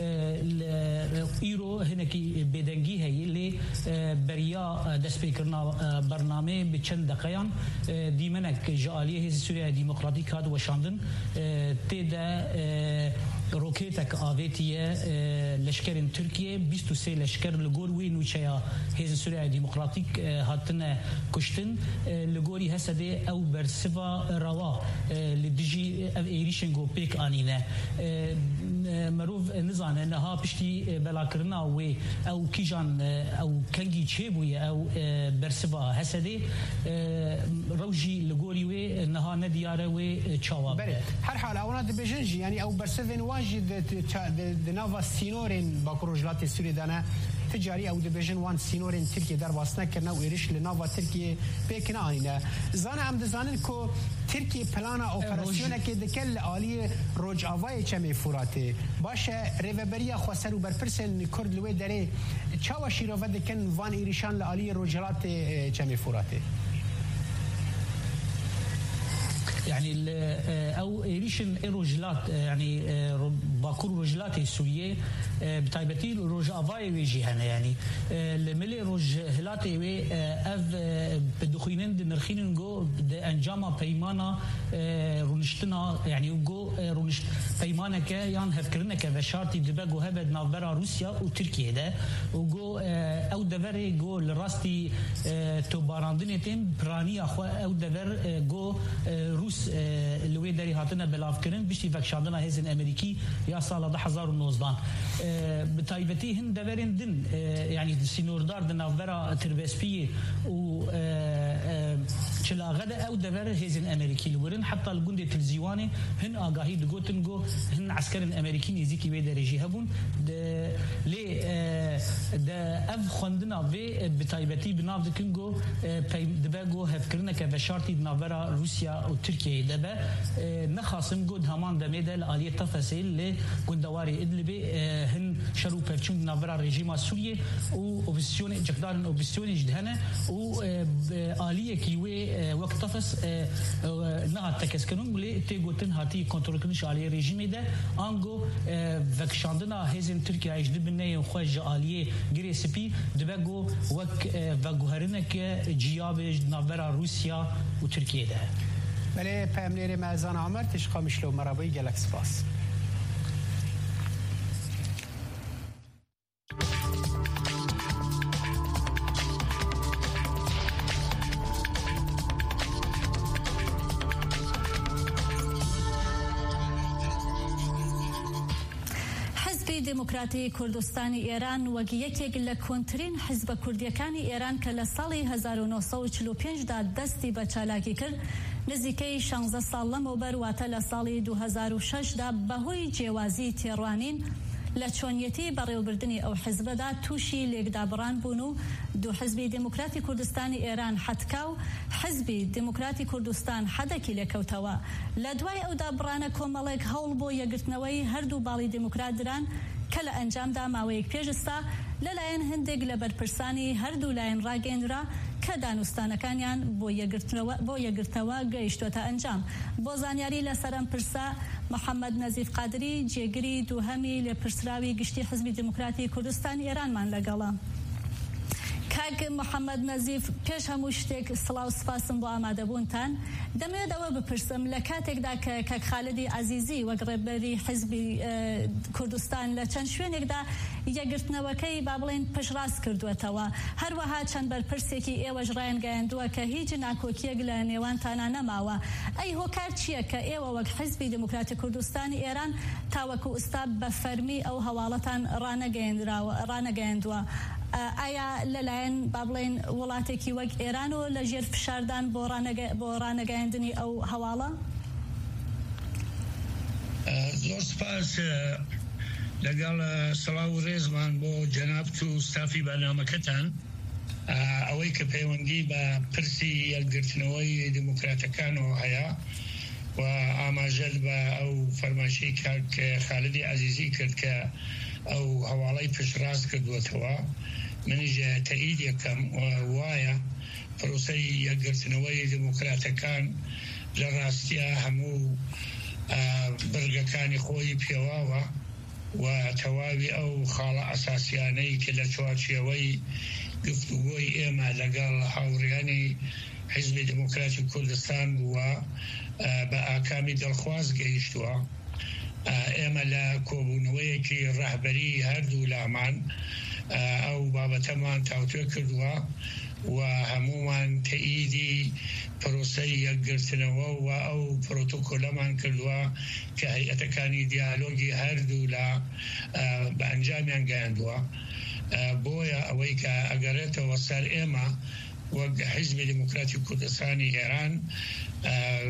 ایرو هنکی بدنگی هی لی بریا دسپیکرنا برنامه بچند دقیقان دیمنک جالیه هز سوریه دموکراتیک هاد وشاندن تیدا روکیتک آویتیه لشکر ترکیه 23 لشکر لگور وی نوچیا هیز سوریه دموکراتیک هاتن کشتن لگوری هسده او برسوا روا لدیجی او ایریشنگو پیک آنینه مروف نزانه نها پشتی بلاکرنا و او کیجان او کنگی چه بوی او برسوا هسده روجی لگوری و نها ندیاره و چاوا بله هر حال اونا دبیجنجی یعنی او برسفن واجد دناوا سینورین باکروجلات سوری دانه تجاری او دبیجن وان سینورین ترکیه در واسطه کرنا و ایرش لناوا ترکیه پیکنا آنینه زانه هم دزانن که ترکیه پلانا اپراسیونه که دکل عالی روج آوای چمی فوراته باشه ریوبریا خواسر و برپرسن کرد لوی داره چاوا شیرو ودکن وان ایریشان لعالی روجرات چمی فوراته يعني او ايريشن روجلات يعني باكور روجلات سوريه بتايبتي روج افاي ويجي هنا يعني الملي روج هلاتي وي اف بدخينين نرخين جو انجاما بيمانا رونشتنا يعني جو رونشت بيمانا ك يان هفكرنا كفشارتي دبغو هبد نافبرا روسيا وتركيا ده وجو او دبر جو لراستي تو باراندينتين براني اخو او دبر جو روس اللي داري هاتنا بلافكرن بشتي فكشاندنا هزن امريكي يا سال 2019 بتايبتي هن دبرين دن يعني سينوردار دنافبرا تربسبيه و شلا غدا او دبر هزن امريكي لورن حتى الجندي تلزيواني هن اغاهي دغوتنغو هن عسكرين امريكي يزيكي وي درجي هبون لي اف خوندنا في بتايبتي بناف دكنغو دباغو هفكرنا كفشارتي دنافبرا روسيا وتركيا دبا نخاصم جود همان دميدا الاليه تفاصيل اللي جندواري ادلبي هن شرو برشون نافرا ريجيما سوريا و اوبسيون جقدار اوبسيون جدهنا و اليه كيوي وقت تفس نا تكسكنون لي تيغوتن هاتي كنترول كنش عليه ريجيم ده انغو فكشاندنا هزن تركيا اجدبنه خوج اليه غريسبي دباغو وك فغوهرنك جياب نافرا روسيا وتركيا ده بله پامنیر مازن عمر تشقا مشلو مرابی گلکس باس دموکراتی کوردستانی ایران وەک یەکێک لە کۆنترین حیزبە کوردیەکانی ئێران کە لە ساڵی 1945 دا دەستی بە چالاکی کرد نزیکەی 16 ساڵ لەمەوبەر واتە لە ساڵی 2006 دا بەهۆی جێوازی تێڕوانین لە چۆنیەتی بەڕێوەبردننی ئەو حیزبەدا تووشی لێکدابڕان بوون و دوو حیزبی دموکراتی کوردستانی ئێران حەتکا و حیزبی دموکراتی کوردستان حەدەکی لێکەوتەوە لە دوای ئەو دابڕانە کۆمەڵێک هەوڵ بۆ یەگرتنەوەی هەردوو باڵی دموکرات دران کە لە ئەنجامدا ماوەیەک پێشستا لەلایەن هەندێک لە بەرپرسانی هەردوو لایەن ڕاگەیەندرا کە دانوستانەکانیان بۆ یەگرتنەوە گەیشتوەتە ئەنجام بۆ زانیاری لەسەر ئەم پرسە محەممەد نەزیف قادری جێگری دووهەمی لێ پرسراوی گشتی حزبی دموکراتی کوردستانی ئێرانمان لەگەڵە کاک محەممەد نەزیف پێش هەموو شتێک سڵاو سپاسم بۆ ئامادەبوونتان دەمەوێت ئەوە بپرسم لە کاتێکدا کە کاک خالدی عەزیزی وەک ڕێبەری حیزبی کوردستان لە چەند شوێنێکدا یەگرتنەوەکەی با بڵێن پشڕاست کردووەتەوە هەروەها چەند بەرپرسێکی ئێوەش ڕایانگەیاندووە کە هیچ ناکۆکیەک لە نێوانتانە نەماوە ئەی هۆکار چییە کە ئێوە وەک حیزبی دموکراتی کوردستانی ئێران تاوەکو ئستا بە فەرمی ئەو هەواڵەتان ڕانەگەیاندووە ئایا لەلایەن با بڵێن وڵاتێکی وەک ئێران و لە ژێر فشاردان بۆ ڕانەگەیاندنی ئەو هەواڵە؟ زۆر سپاس لەگەڵ سەڵاو و ڕێزمان بۆ جەنابەت و ستافی بەرنامەکەتان ئەوەی کە پەیوەندی بە پرسی یەکگرتنەوەی دموکراتەکانەوە هەیە و ئاماژەل بە ئەو فەرمایشەی کاک خالدی عەزیزی کرد کە ئەو هەواڵەی پشتڕاست کردووەتەوە منیش تەئید یەکەم وایە پرۆسەی یەکگرتنەوەی دموکراتەکان لە ڕاستیە هەموو بڕگەکانی خۆی پێواوە و تەواوی ئەو خاڵە ئەساسیانەی کە لە چوارچێوەی گفتوگۆی ئێمە لەگەڵ هاوڕێیانی حیزبی دموکراتی کوردستان بووە بە ئاکامی دڵخواز گەیشتووە ئێمە لە کۆبوونەوەیەکی ڕەهبەری هەردوو لامان ئەو بابەتەمان تاوتوێ کردووە و هەمومان تەئیدی پرۆسەی یەکگرتنەوە و ئەو پرۆتۆکۆلەمان کردووە کە هەیئەتەکانی دیالۆگی هەردوو لە بە ئەنجامیان گەیاندووە بۆیە ئەوەی کە ئەگەڕێتەوە سەر ئێمە وەک حیزبی دموکراتی کوردستانی ئێران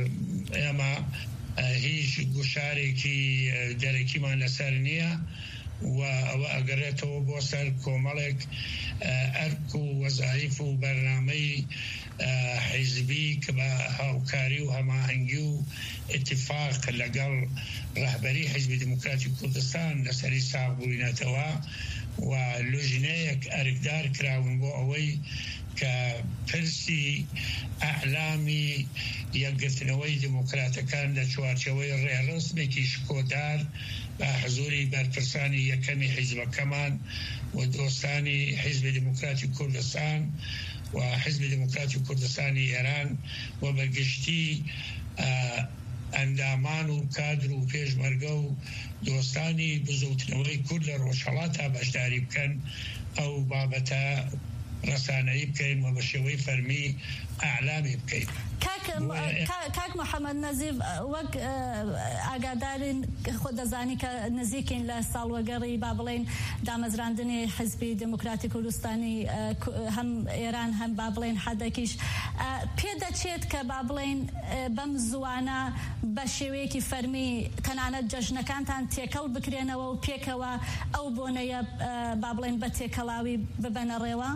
ئێمە هیچ گوشارێکی دەرەکیمان لەسەر نییە و ئەوە ئەگەڕێتەوە بۆ سەر کۆمەڵێک ئەرک و وەزایف و بەرنامەی حیزبی کە بە هاوکاری و هەماهەنگی و اتفاق لەگەڵ ڕەهبەری حیزبی دموکراتی کوردستان لەسەری ساغ بووینەتەوە و لۆژینەیەک ئەرکدار کراون بۆ ئەوەی کە پرسی ئەعلامی یەکگرتنەوەی دموکراتەکان لە چوارچەوەی ڕێڕسمێکی شکۆدار بە حزوری بەرپرسانی یەکەمی حیزبەکەمان و دۆستانی حیزبی دموکراتی کوردستان و حیزبی دموکراتی کوردستانی ئێران و بەگشتی ئەندامان و کادر و پێشمەرگە و دۆستانی بزوتنەوەی کورد لە ڕۆژهەڵاتە بەشداری بکەن ئەو بابەتە ڕسانەی بکەین و بە شێوەی فەرمی ئەعلامی بکەین. کاک محەممەد نەزیف وەک ئاگادارین خۆ دەزانی کە نزیکین لە ساڵوەگەڕی با بڵێن دامەزراندنی حزبی دموکراتی کوردستانی هەم ئێران هەم با بڵێن حەدەکیش پێدەچێت کە با بڵێن بەم زوانە بە شێوەیەکی فەرمی تەنانەت جەژنەکانتان تێکەڵ بکرێنەوە و پێکەوە ئەو بۆنەیە با بڵێن بە تێکەڵاوی ببەنە ڕێوە؟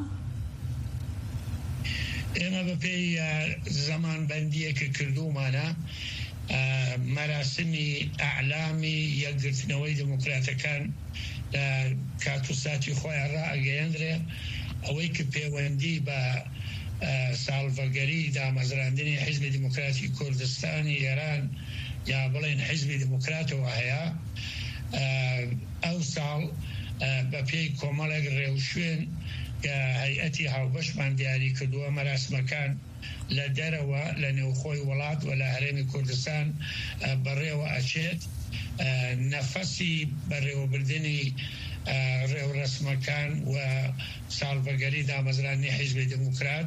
ئێمە بەپێی زەمانبەندیەکە کردومانە مەراسمی ئەعلامی یەکگرتنەوەی دموکراتەکان لە کات و ساتی خۆیان ڕائەگەیەندرێ ئەوەی کە پەیوەندی بە ساڵڤەگەری دامەزراندنی حیزبی دموکراتی کوردستانی ئێران یا بڵێن حیزبی دموکراتەوە هەیە ئەو ساڵ بەپێی کۆمەڵێک ڕێوشوێن کە هەیئەتی هاوبەشمان دیاری کردووە مەراسمەکان لە دەرەوە لە نێوخۆی وڵات و لە هەرێمی کوردستان بەڕێوە ئەچێت نەفەسی بەڕێوەبردننی ڕێوڕسمەکان و ساڵڤەگەری دامەزرانی حیزبی دموکرات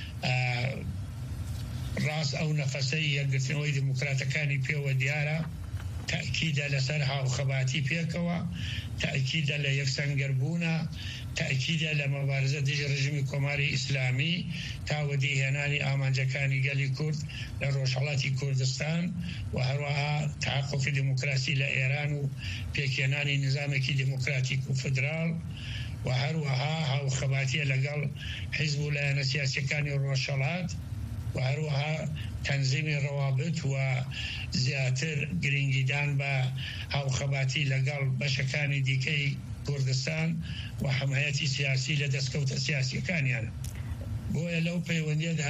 ڕاست ئەو نەفەسەی یەکگرتنەوەی دموکراتەکانی پێوە دیارە تأکیدە لەسەر هاوخەباتی پێکەوە تأکیدە لە یەکسەنگەربوونە تأکیدە لە مەبارزە دژ ڕژیمی کۆماری ئیسلامی تاوەدی هێنانی ئامانجەکانی گەلی کورد لە ڕۆژهەڵاتی کوردستان و هەروەها تحققی دموکراسی لە ئێران و پێکهێنانی نظامێکی دموکراتیک و فدرال و هەروەها هاوخەباتیە لەگەڵ حیزب و لایەنە سیاسیەکانی ڕۆژهەڵات و هەروەها تەنزیمی ڕەوابط و زیاتر گرنگیدان بە هاوخەباتی لەگەڵ بەشەکانی دیکەی کوردستان و حمایەتی سیاسی لە دەستکەوتە سیاسیەکانیانە. بۆیە لەو پەیوەندیەدا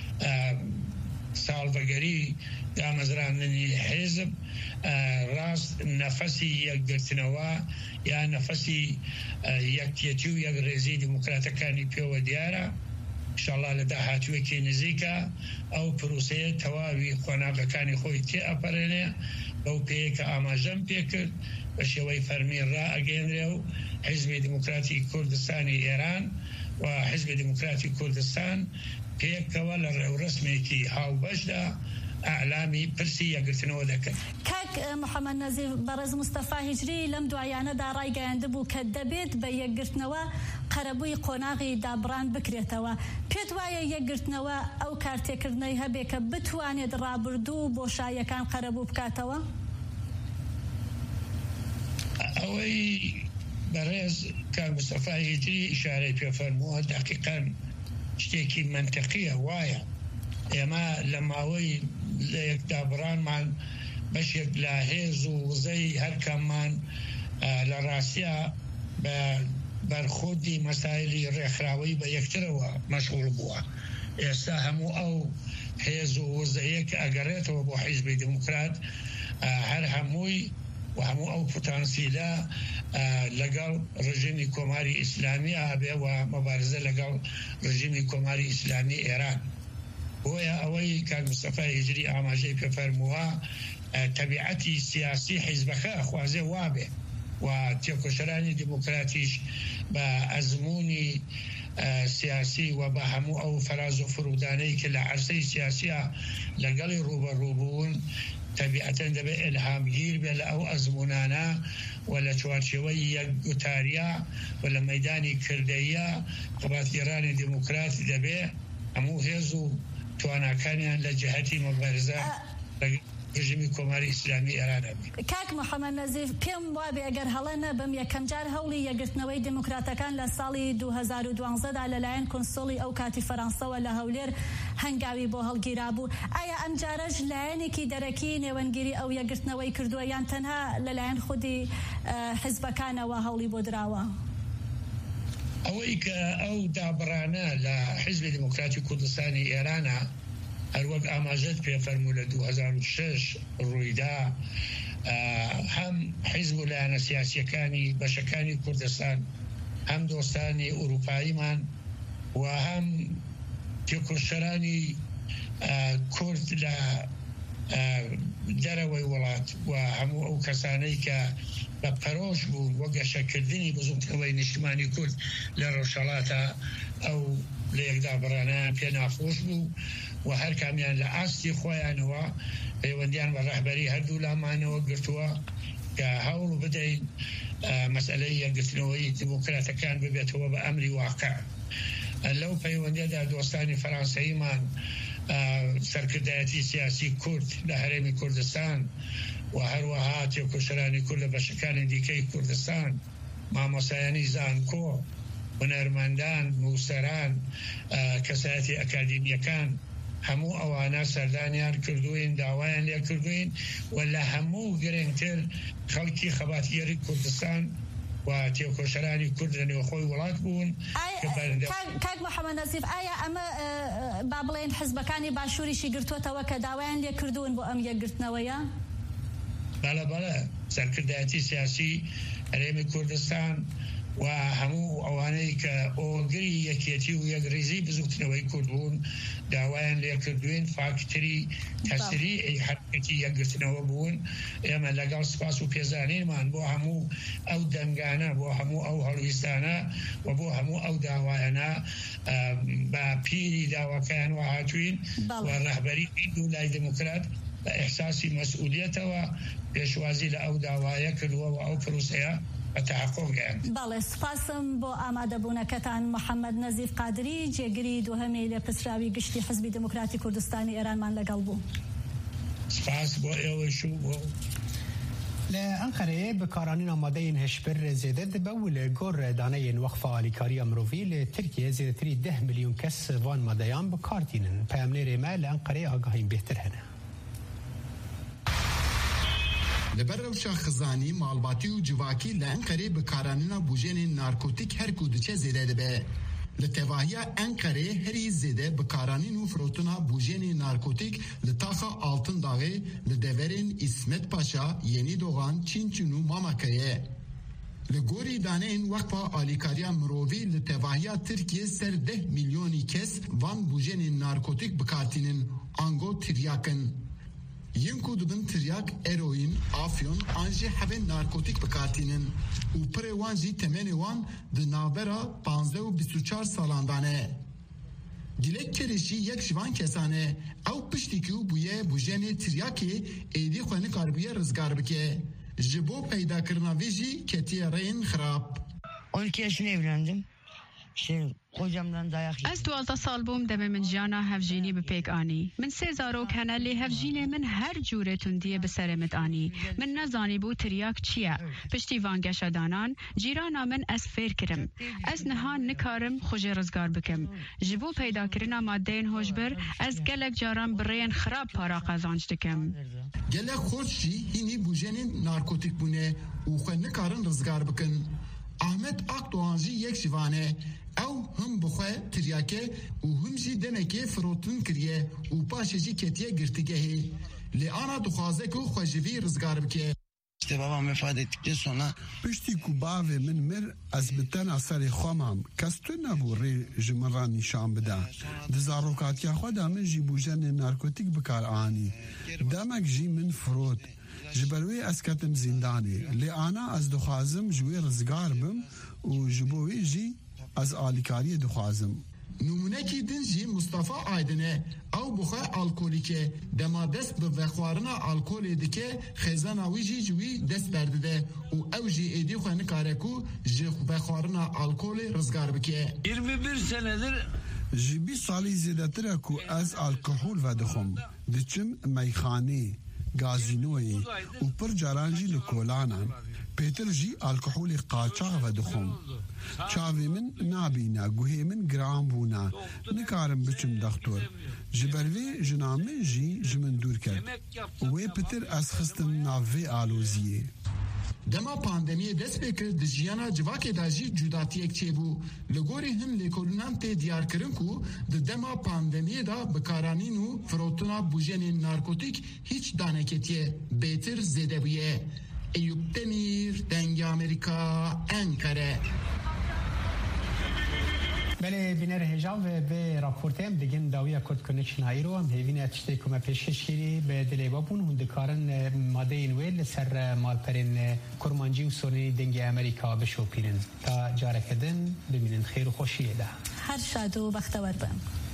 ساڵڤەگەری دامەزراندنی حیزب ڕاست نەفەسی یەکگرتنەوە یا نەفەسی یەکتێتی و یەکڕێزی دموکراتەکانی پێوە دیارە. ئینشاءالله لە داهاتووێکی نزیکە ئەو پرۆسەیە تەواوی خۆناغەکانی خۆی تێئەپەڕێنێ بەو پێیەکە ئاماژەم پێکرد بە شێوەی فەرمی ڕائەگەیەنرێ و حیزبی دموکراتی کوردستانی ئێران و حیزبی دموکراتی کوردستان پێکەوە لە ڕێوڕسمێکی هاوبەشدا ئەعلامی پرسی یەکگرتنەوە دەکەن. کاک محەممەد نەزیف بەڕێز مستەفا هیجری لەم دوایانەدا ڕایگەیاندە بوو کە دەبێت بە یەکگرتنەوە قەرەبووی قۆناغی دابڕان بکرێتەوە. پێت وایە یەکگرتنەوە ئەو کارتێکردنەی هەبێ کە بتوانێت ڕابردوو بۆشاییەکان قەرەبوو بکاتەوە؟ ئەوەی بەڕێز کاک مستەفا هیجری ئیشارەی پێفەرمووە دەقیقاً شتێکی منتەقیە وایە. ئێمە لە ماوەی لە یەکدابڕانمان بەشێک لە هێز و وزەی هەرکەممان لە ڕاستیە بە بەرخۆدی مەسایلی ڕێکخراوەی بە یەکترەوە مەشغوڵ بووە. ئێستا هەموو ئەو هێز و وزەیە کە ئەگەڕێتەوە بۆ حیزبی دموکرات هەر هەمووی و هەموو ئەو پۆتانسیلە لەگەڵ ڕژیمی کۆماری ئیسلامی ئابێ و مەبارزە لەگەڵ ڕژیمی کۆماری ئیسلامی ئێران. بۆیە ئەوەی کاک مستەفا هیجری ئاماژەی پێفەرمووە تەبیعەتی سیاسی حیزبەکە خوازێ وابێ و تێکۆشەرانی دموکراتیش بە ئەزمموی سیاسی و بە هەموو ئەو فەراز و فرودانەی کە لە عەرسەی سیاسیە لەگەڵی ڕوبەڕووبوون تەبیعەتەن دەبێت ئیلهامگیر بێ لە ئەو ئەزمونانە و لە چوارچێوەی یەکگوتاریە و لە مەیدانی کردەیە قەباتگێڕانی دموکراتی دەبێ هەموو هێز و تواناکانیان لە جهەتی مەبارزە رژیمی کۆماری ئیسلامی ئێرانە کاک محەممەد نەزیف پێم وابێ ئەگەر هەڵە نەبم یەکەم جار هەوڵی یەکگرتنەوەی دموکراتەکان لە ساڵی 2012دا لەلایەن کۆنسۆڵی ئەو کاتی فەرەنسەوە لە هەولێر هەنگاوی بۆ هەڵگیرا بوو ئایا ئەم جارەش لایەنێکی دەرەکی نێوەنگیری ئەو یەکگرتنەوەی کردووە یان تەنها لەلایەن خودی حیزبەکانەوە هەوڵی بۆ دراوە؟ ئەوەی کە ئەو دابڕانە لە حیزبی دموکراتی کوردستانی ئێرانە هەروەک ئاماژەت پێفەرموو لە 2006 ڕوویدا هەم حیزب و لایەنە سیاسیەکانی بەشەکانی کوردستان هەم دۆستانی ئوروپاییمان و هەم تێکۆشەرانی کورد لە دەرەوەی وڵات و هەموو ئەو کەسانەی کە بە پەرۆش بوون وە گەشەکردنی بزوتنەوەی نیشتمانی کورد لە ڕۆژهەڵاتە ئەو لە یەکدابڕانیان پێ ناخۆش بوو و هەر کامیان لە ئاستی خۆیانەوە پەیوەندیان بە ڕەهبەری هەردوو لامانەوە گرتووە کە هەوڵ بدەین مەسئلەی یەکگرتنەوەی دموکراتەکان ببێتەوە بە ئەمری واقع. لەو پەیوەندیەدا دۆستانی فەرانسەیمان سەرکردایەتی سیاسی کورد لە هەرێمی کوردستان و هەروەها تێکۆشەرانی کورد لە بەشەکانی دیکەی کوردستان، مامۆسایانی زانکۆ، هونەرمەندان، موسەران، کەسایەتی ئەکادیمیەکان، هەموو ئەوانە سەردانیان کردوین، داوایان لێ کردوین و لە هەموو گرنگتر خەڵکی خەباتیەری کوردستان و تێکۆشەرانی کورد لە نێوخۆی وڵات بوون. کاک محەممەد نەزیف ئایا ئەمە با بڵێن حیزبەکانی باشووریشی گرتووەتەوە کە داوایان لێ کردوون بۆ ئەم یەکگرتنەوەیە؟ بەڵێ سەرکردایەتی سیاسی هەرێمی کوردستان و هەموو ئەوانەی کە ئۆگری یەکێتی و یەکڕێزی بزوتنەوەی کورد بوون داوایان لێ کردوین، فاکتری تەسریعی حرکەتی یەکگرتنەوە بوون. ئێمە لەگەڵ سپاس و پێزانینمان بۆ هەموو ئەو دەنگانە، بۆ هەموو ئەو هەڵویستانە و بۆ هەموو ئەو داوایانە بە پیری داواکەیان و هاتوین و ڕەهبەری و لای دموکرات بە ئێحساسی مەسئولیەتەوە پێشوازی لە ئەو داوایە کردووە و ئەو پرۆسەیە بەڵێ سپاسم بۆ ئامادەبوونەکەتان. محەممەد نەزیف قادری جێگری دووهەمی لە پرسراوی گشتی حزبی دموکراتی کوردستانی ئێرانمان لەگەڵ بوو. سپاس بۆ ئێوەش بۆ لە ئەنقەرەیە بەکارانین ئامادەین هەشبەر زێدە دەبە و لە گۆڕ دانەیەن وەخفە ئالیکاریە مرۆڤی لە تورکیە زێدەتری 10 ملیۆن کەس وان مادەیان بەکارتینن. پەیامنێرێمە لە ئەنقەرەیە ئاگاهین بێتر هەنە. لبر روشا خزانی مالباتی و جواکی لانقره بکارانینا بوجین نارکوتیک هر کودچه زیده دبه. لتواهیا انقره هری زیده بکارانین و فروتنا بوجین نارکوتیک لطاقه آلتن داغه لدورین اسمت پاشا یعنی دوغان چینچونو ماماکره. لگوری دانین وقفا آلیکاریا مرووی لتواهیا ترکیه سر 10 میلیونی کس وان بوجین نارکوتیک بکارتینن آنگو تریاکن. ینکو دبن تریاک اروین آفیون آنجی حبین نارکوتیک بکارتینن و پر وانجی تمنی وان د نابرا 15 و 24 سالاندانه. گلک کرشی یک جوان کسانه او پشتی که بویه بوجنی تریاکی ایدی خوانی کاربیه رزگار بکه جبو پیدا کرنا ویجی کتی رین خراب. 12 yaşında evlendim. İşte kocamdan dayak yedim. Ez 12 sal bûm demê min jiyana hevjînî bi pêk anî. Min sê zarok hene lê hevjînê min her cûrê tundiyê bi serê min anî. Min nezanîbû tiryak çi ye. Piştî van geşedanan cîrana min ez fêr kirim. Ez niha nikarim xwe jê rizgar bikim. Ji bo peydakirina maddeyên hojbir ez gelek caran bi rêyên xirab para qezanc dikim. Gelek xweş jî hînî bûjenên narkotik bûne û xwe nikarin rizgar bikin. Ahmet Akdoğan jî yek jivane ew him bixwe tiryake û him jî demekê firotin kiriye û paşê jî ketiye girtîgehê. Lê ana dixwaze ku xwe ji vî rizgar bike. İşte babam vefat ettikten sonra piştî ku bavê min mir ez bi tena serê xwe mam kes tu nebû rê ji min re nîşan bide. Di zarokatiya xwe de min jî bûjenê narkotik bikar anî. Demek jî min firot. Ji ber wê ez ketim zindanê. Lê ana ez dixwazim ji wê rizgar bim û ji bo wê jî ez alîkariyê dixwazim. Nûmunekî din jî Mustafa Aydinê ew bixwe alkolîke dema dest bi vexwarina alkolê dike xêzana wî jî ji wî dest berdide û ew jî êdî xwe nikare ku ji vexwarina alkolê rizgar bike. 21 senedir ji 20 salî zêdetir e ku ez alkohol vedixwim. Diçim meyxanê. گازینوی و پر جارانجی لکولانان پیتر جی الکحول قاچاق و دخم چاوی من نابینا گوهی من گرام بونا نکارم بچم دکتور جبروی جنامن جی جمن دور کرد وی پتر از خستم ناوی آلوزیه دما پاندمی دست بکر دجیانا جواک داجی جداتی اک چیبو لگوری هم لیکولنان تی دیار کرن کو دما پاندمی دا بکارانینو فروتنا بوجین نارکوتیک هیچ دانکتیه بیتر زیده بویه ایوب تمیر دنگ امریکا انکره بله بینر هجام و به راپورتیم دیگه داویا کد کنکشن هایی رو هم هیوین اتشتی که ما پیشش شیری به دلی بابون هندکارن ماده اینویل سر مالپرین کرمانجی و سورنی دنگ امریکا بشو پیرن تا جاره کدن ببینن خیر و خوشیه ده هر شاد و بختور بم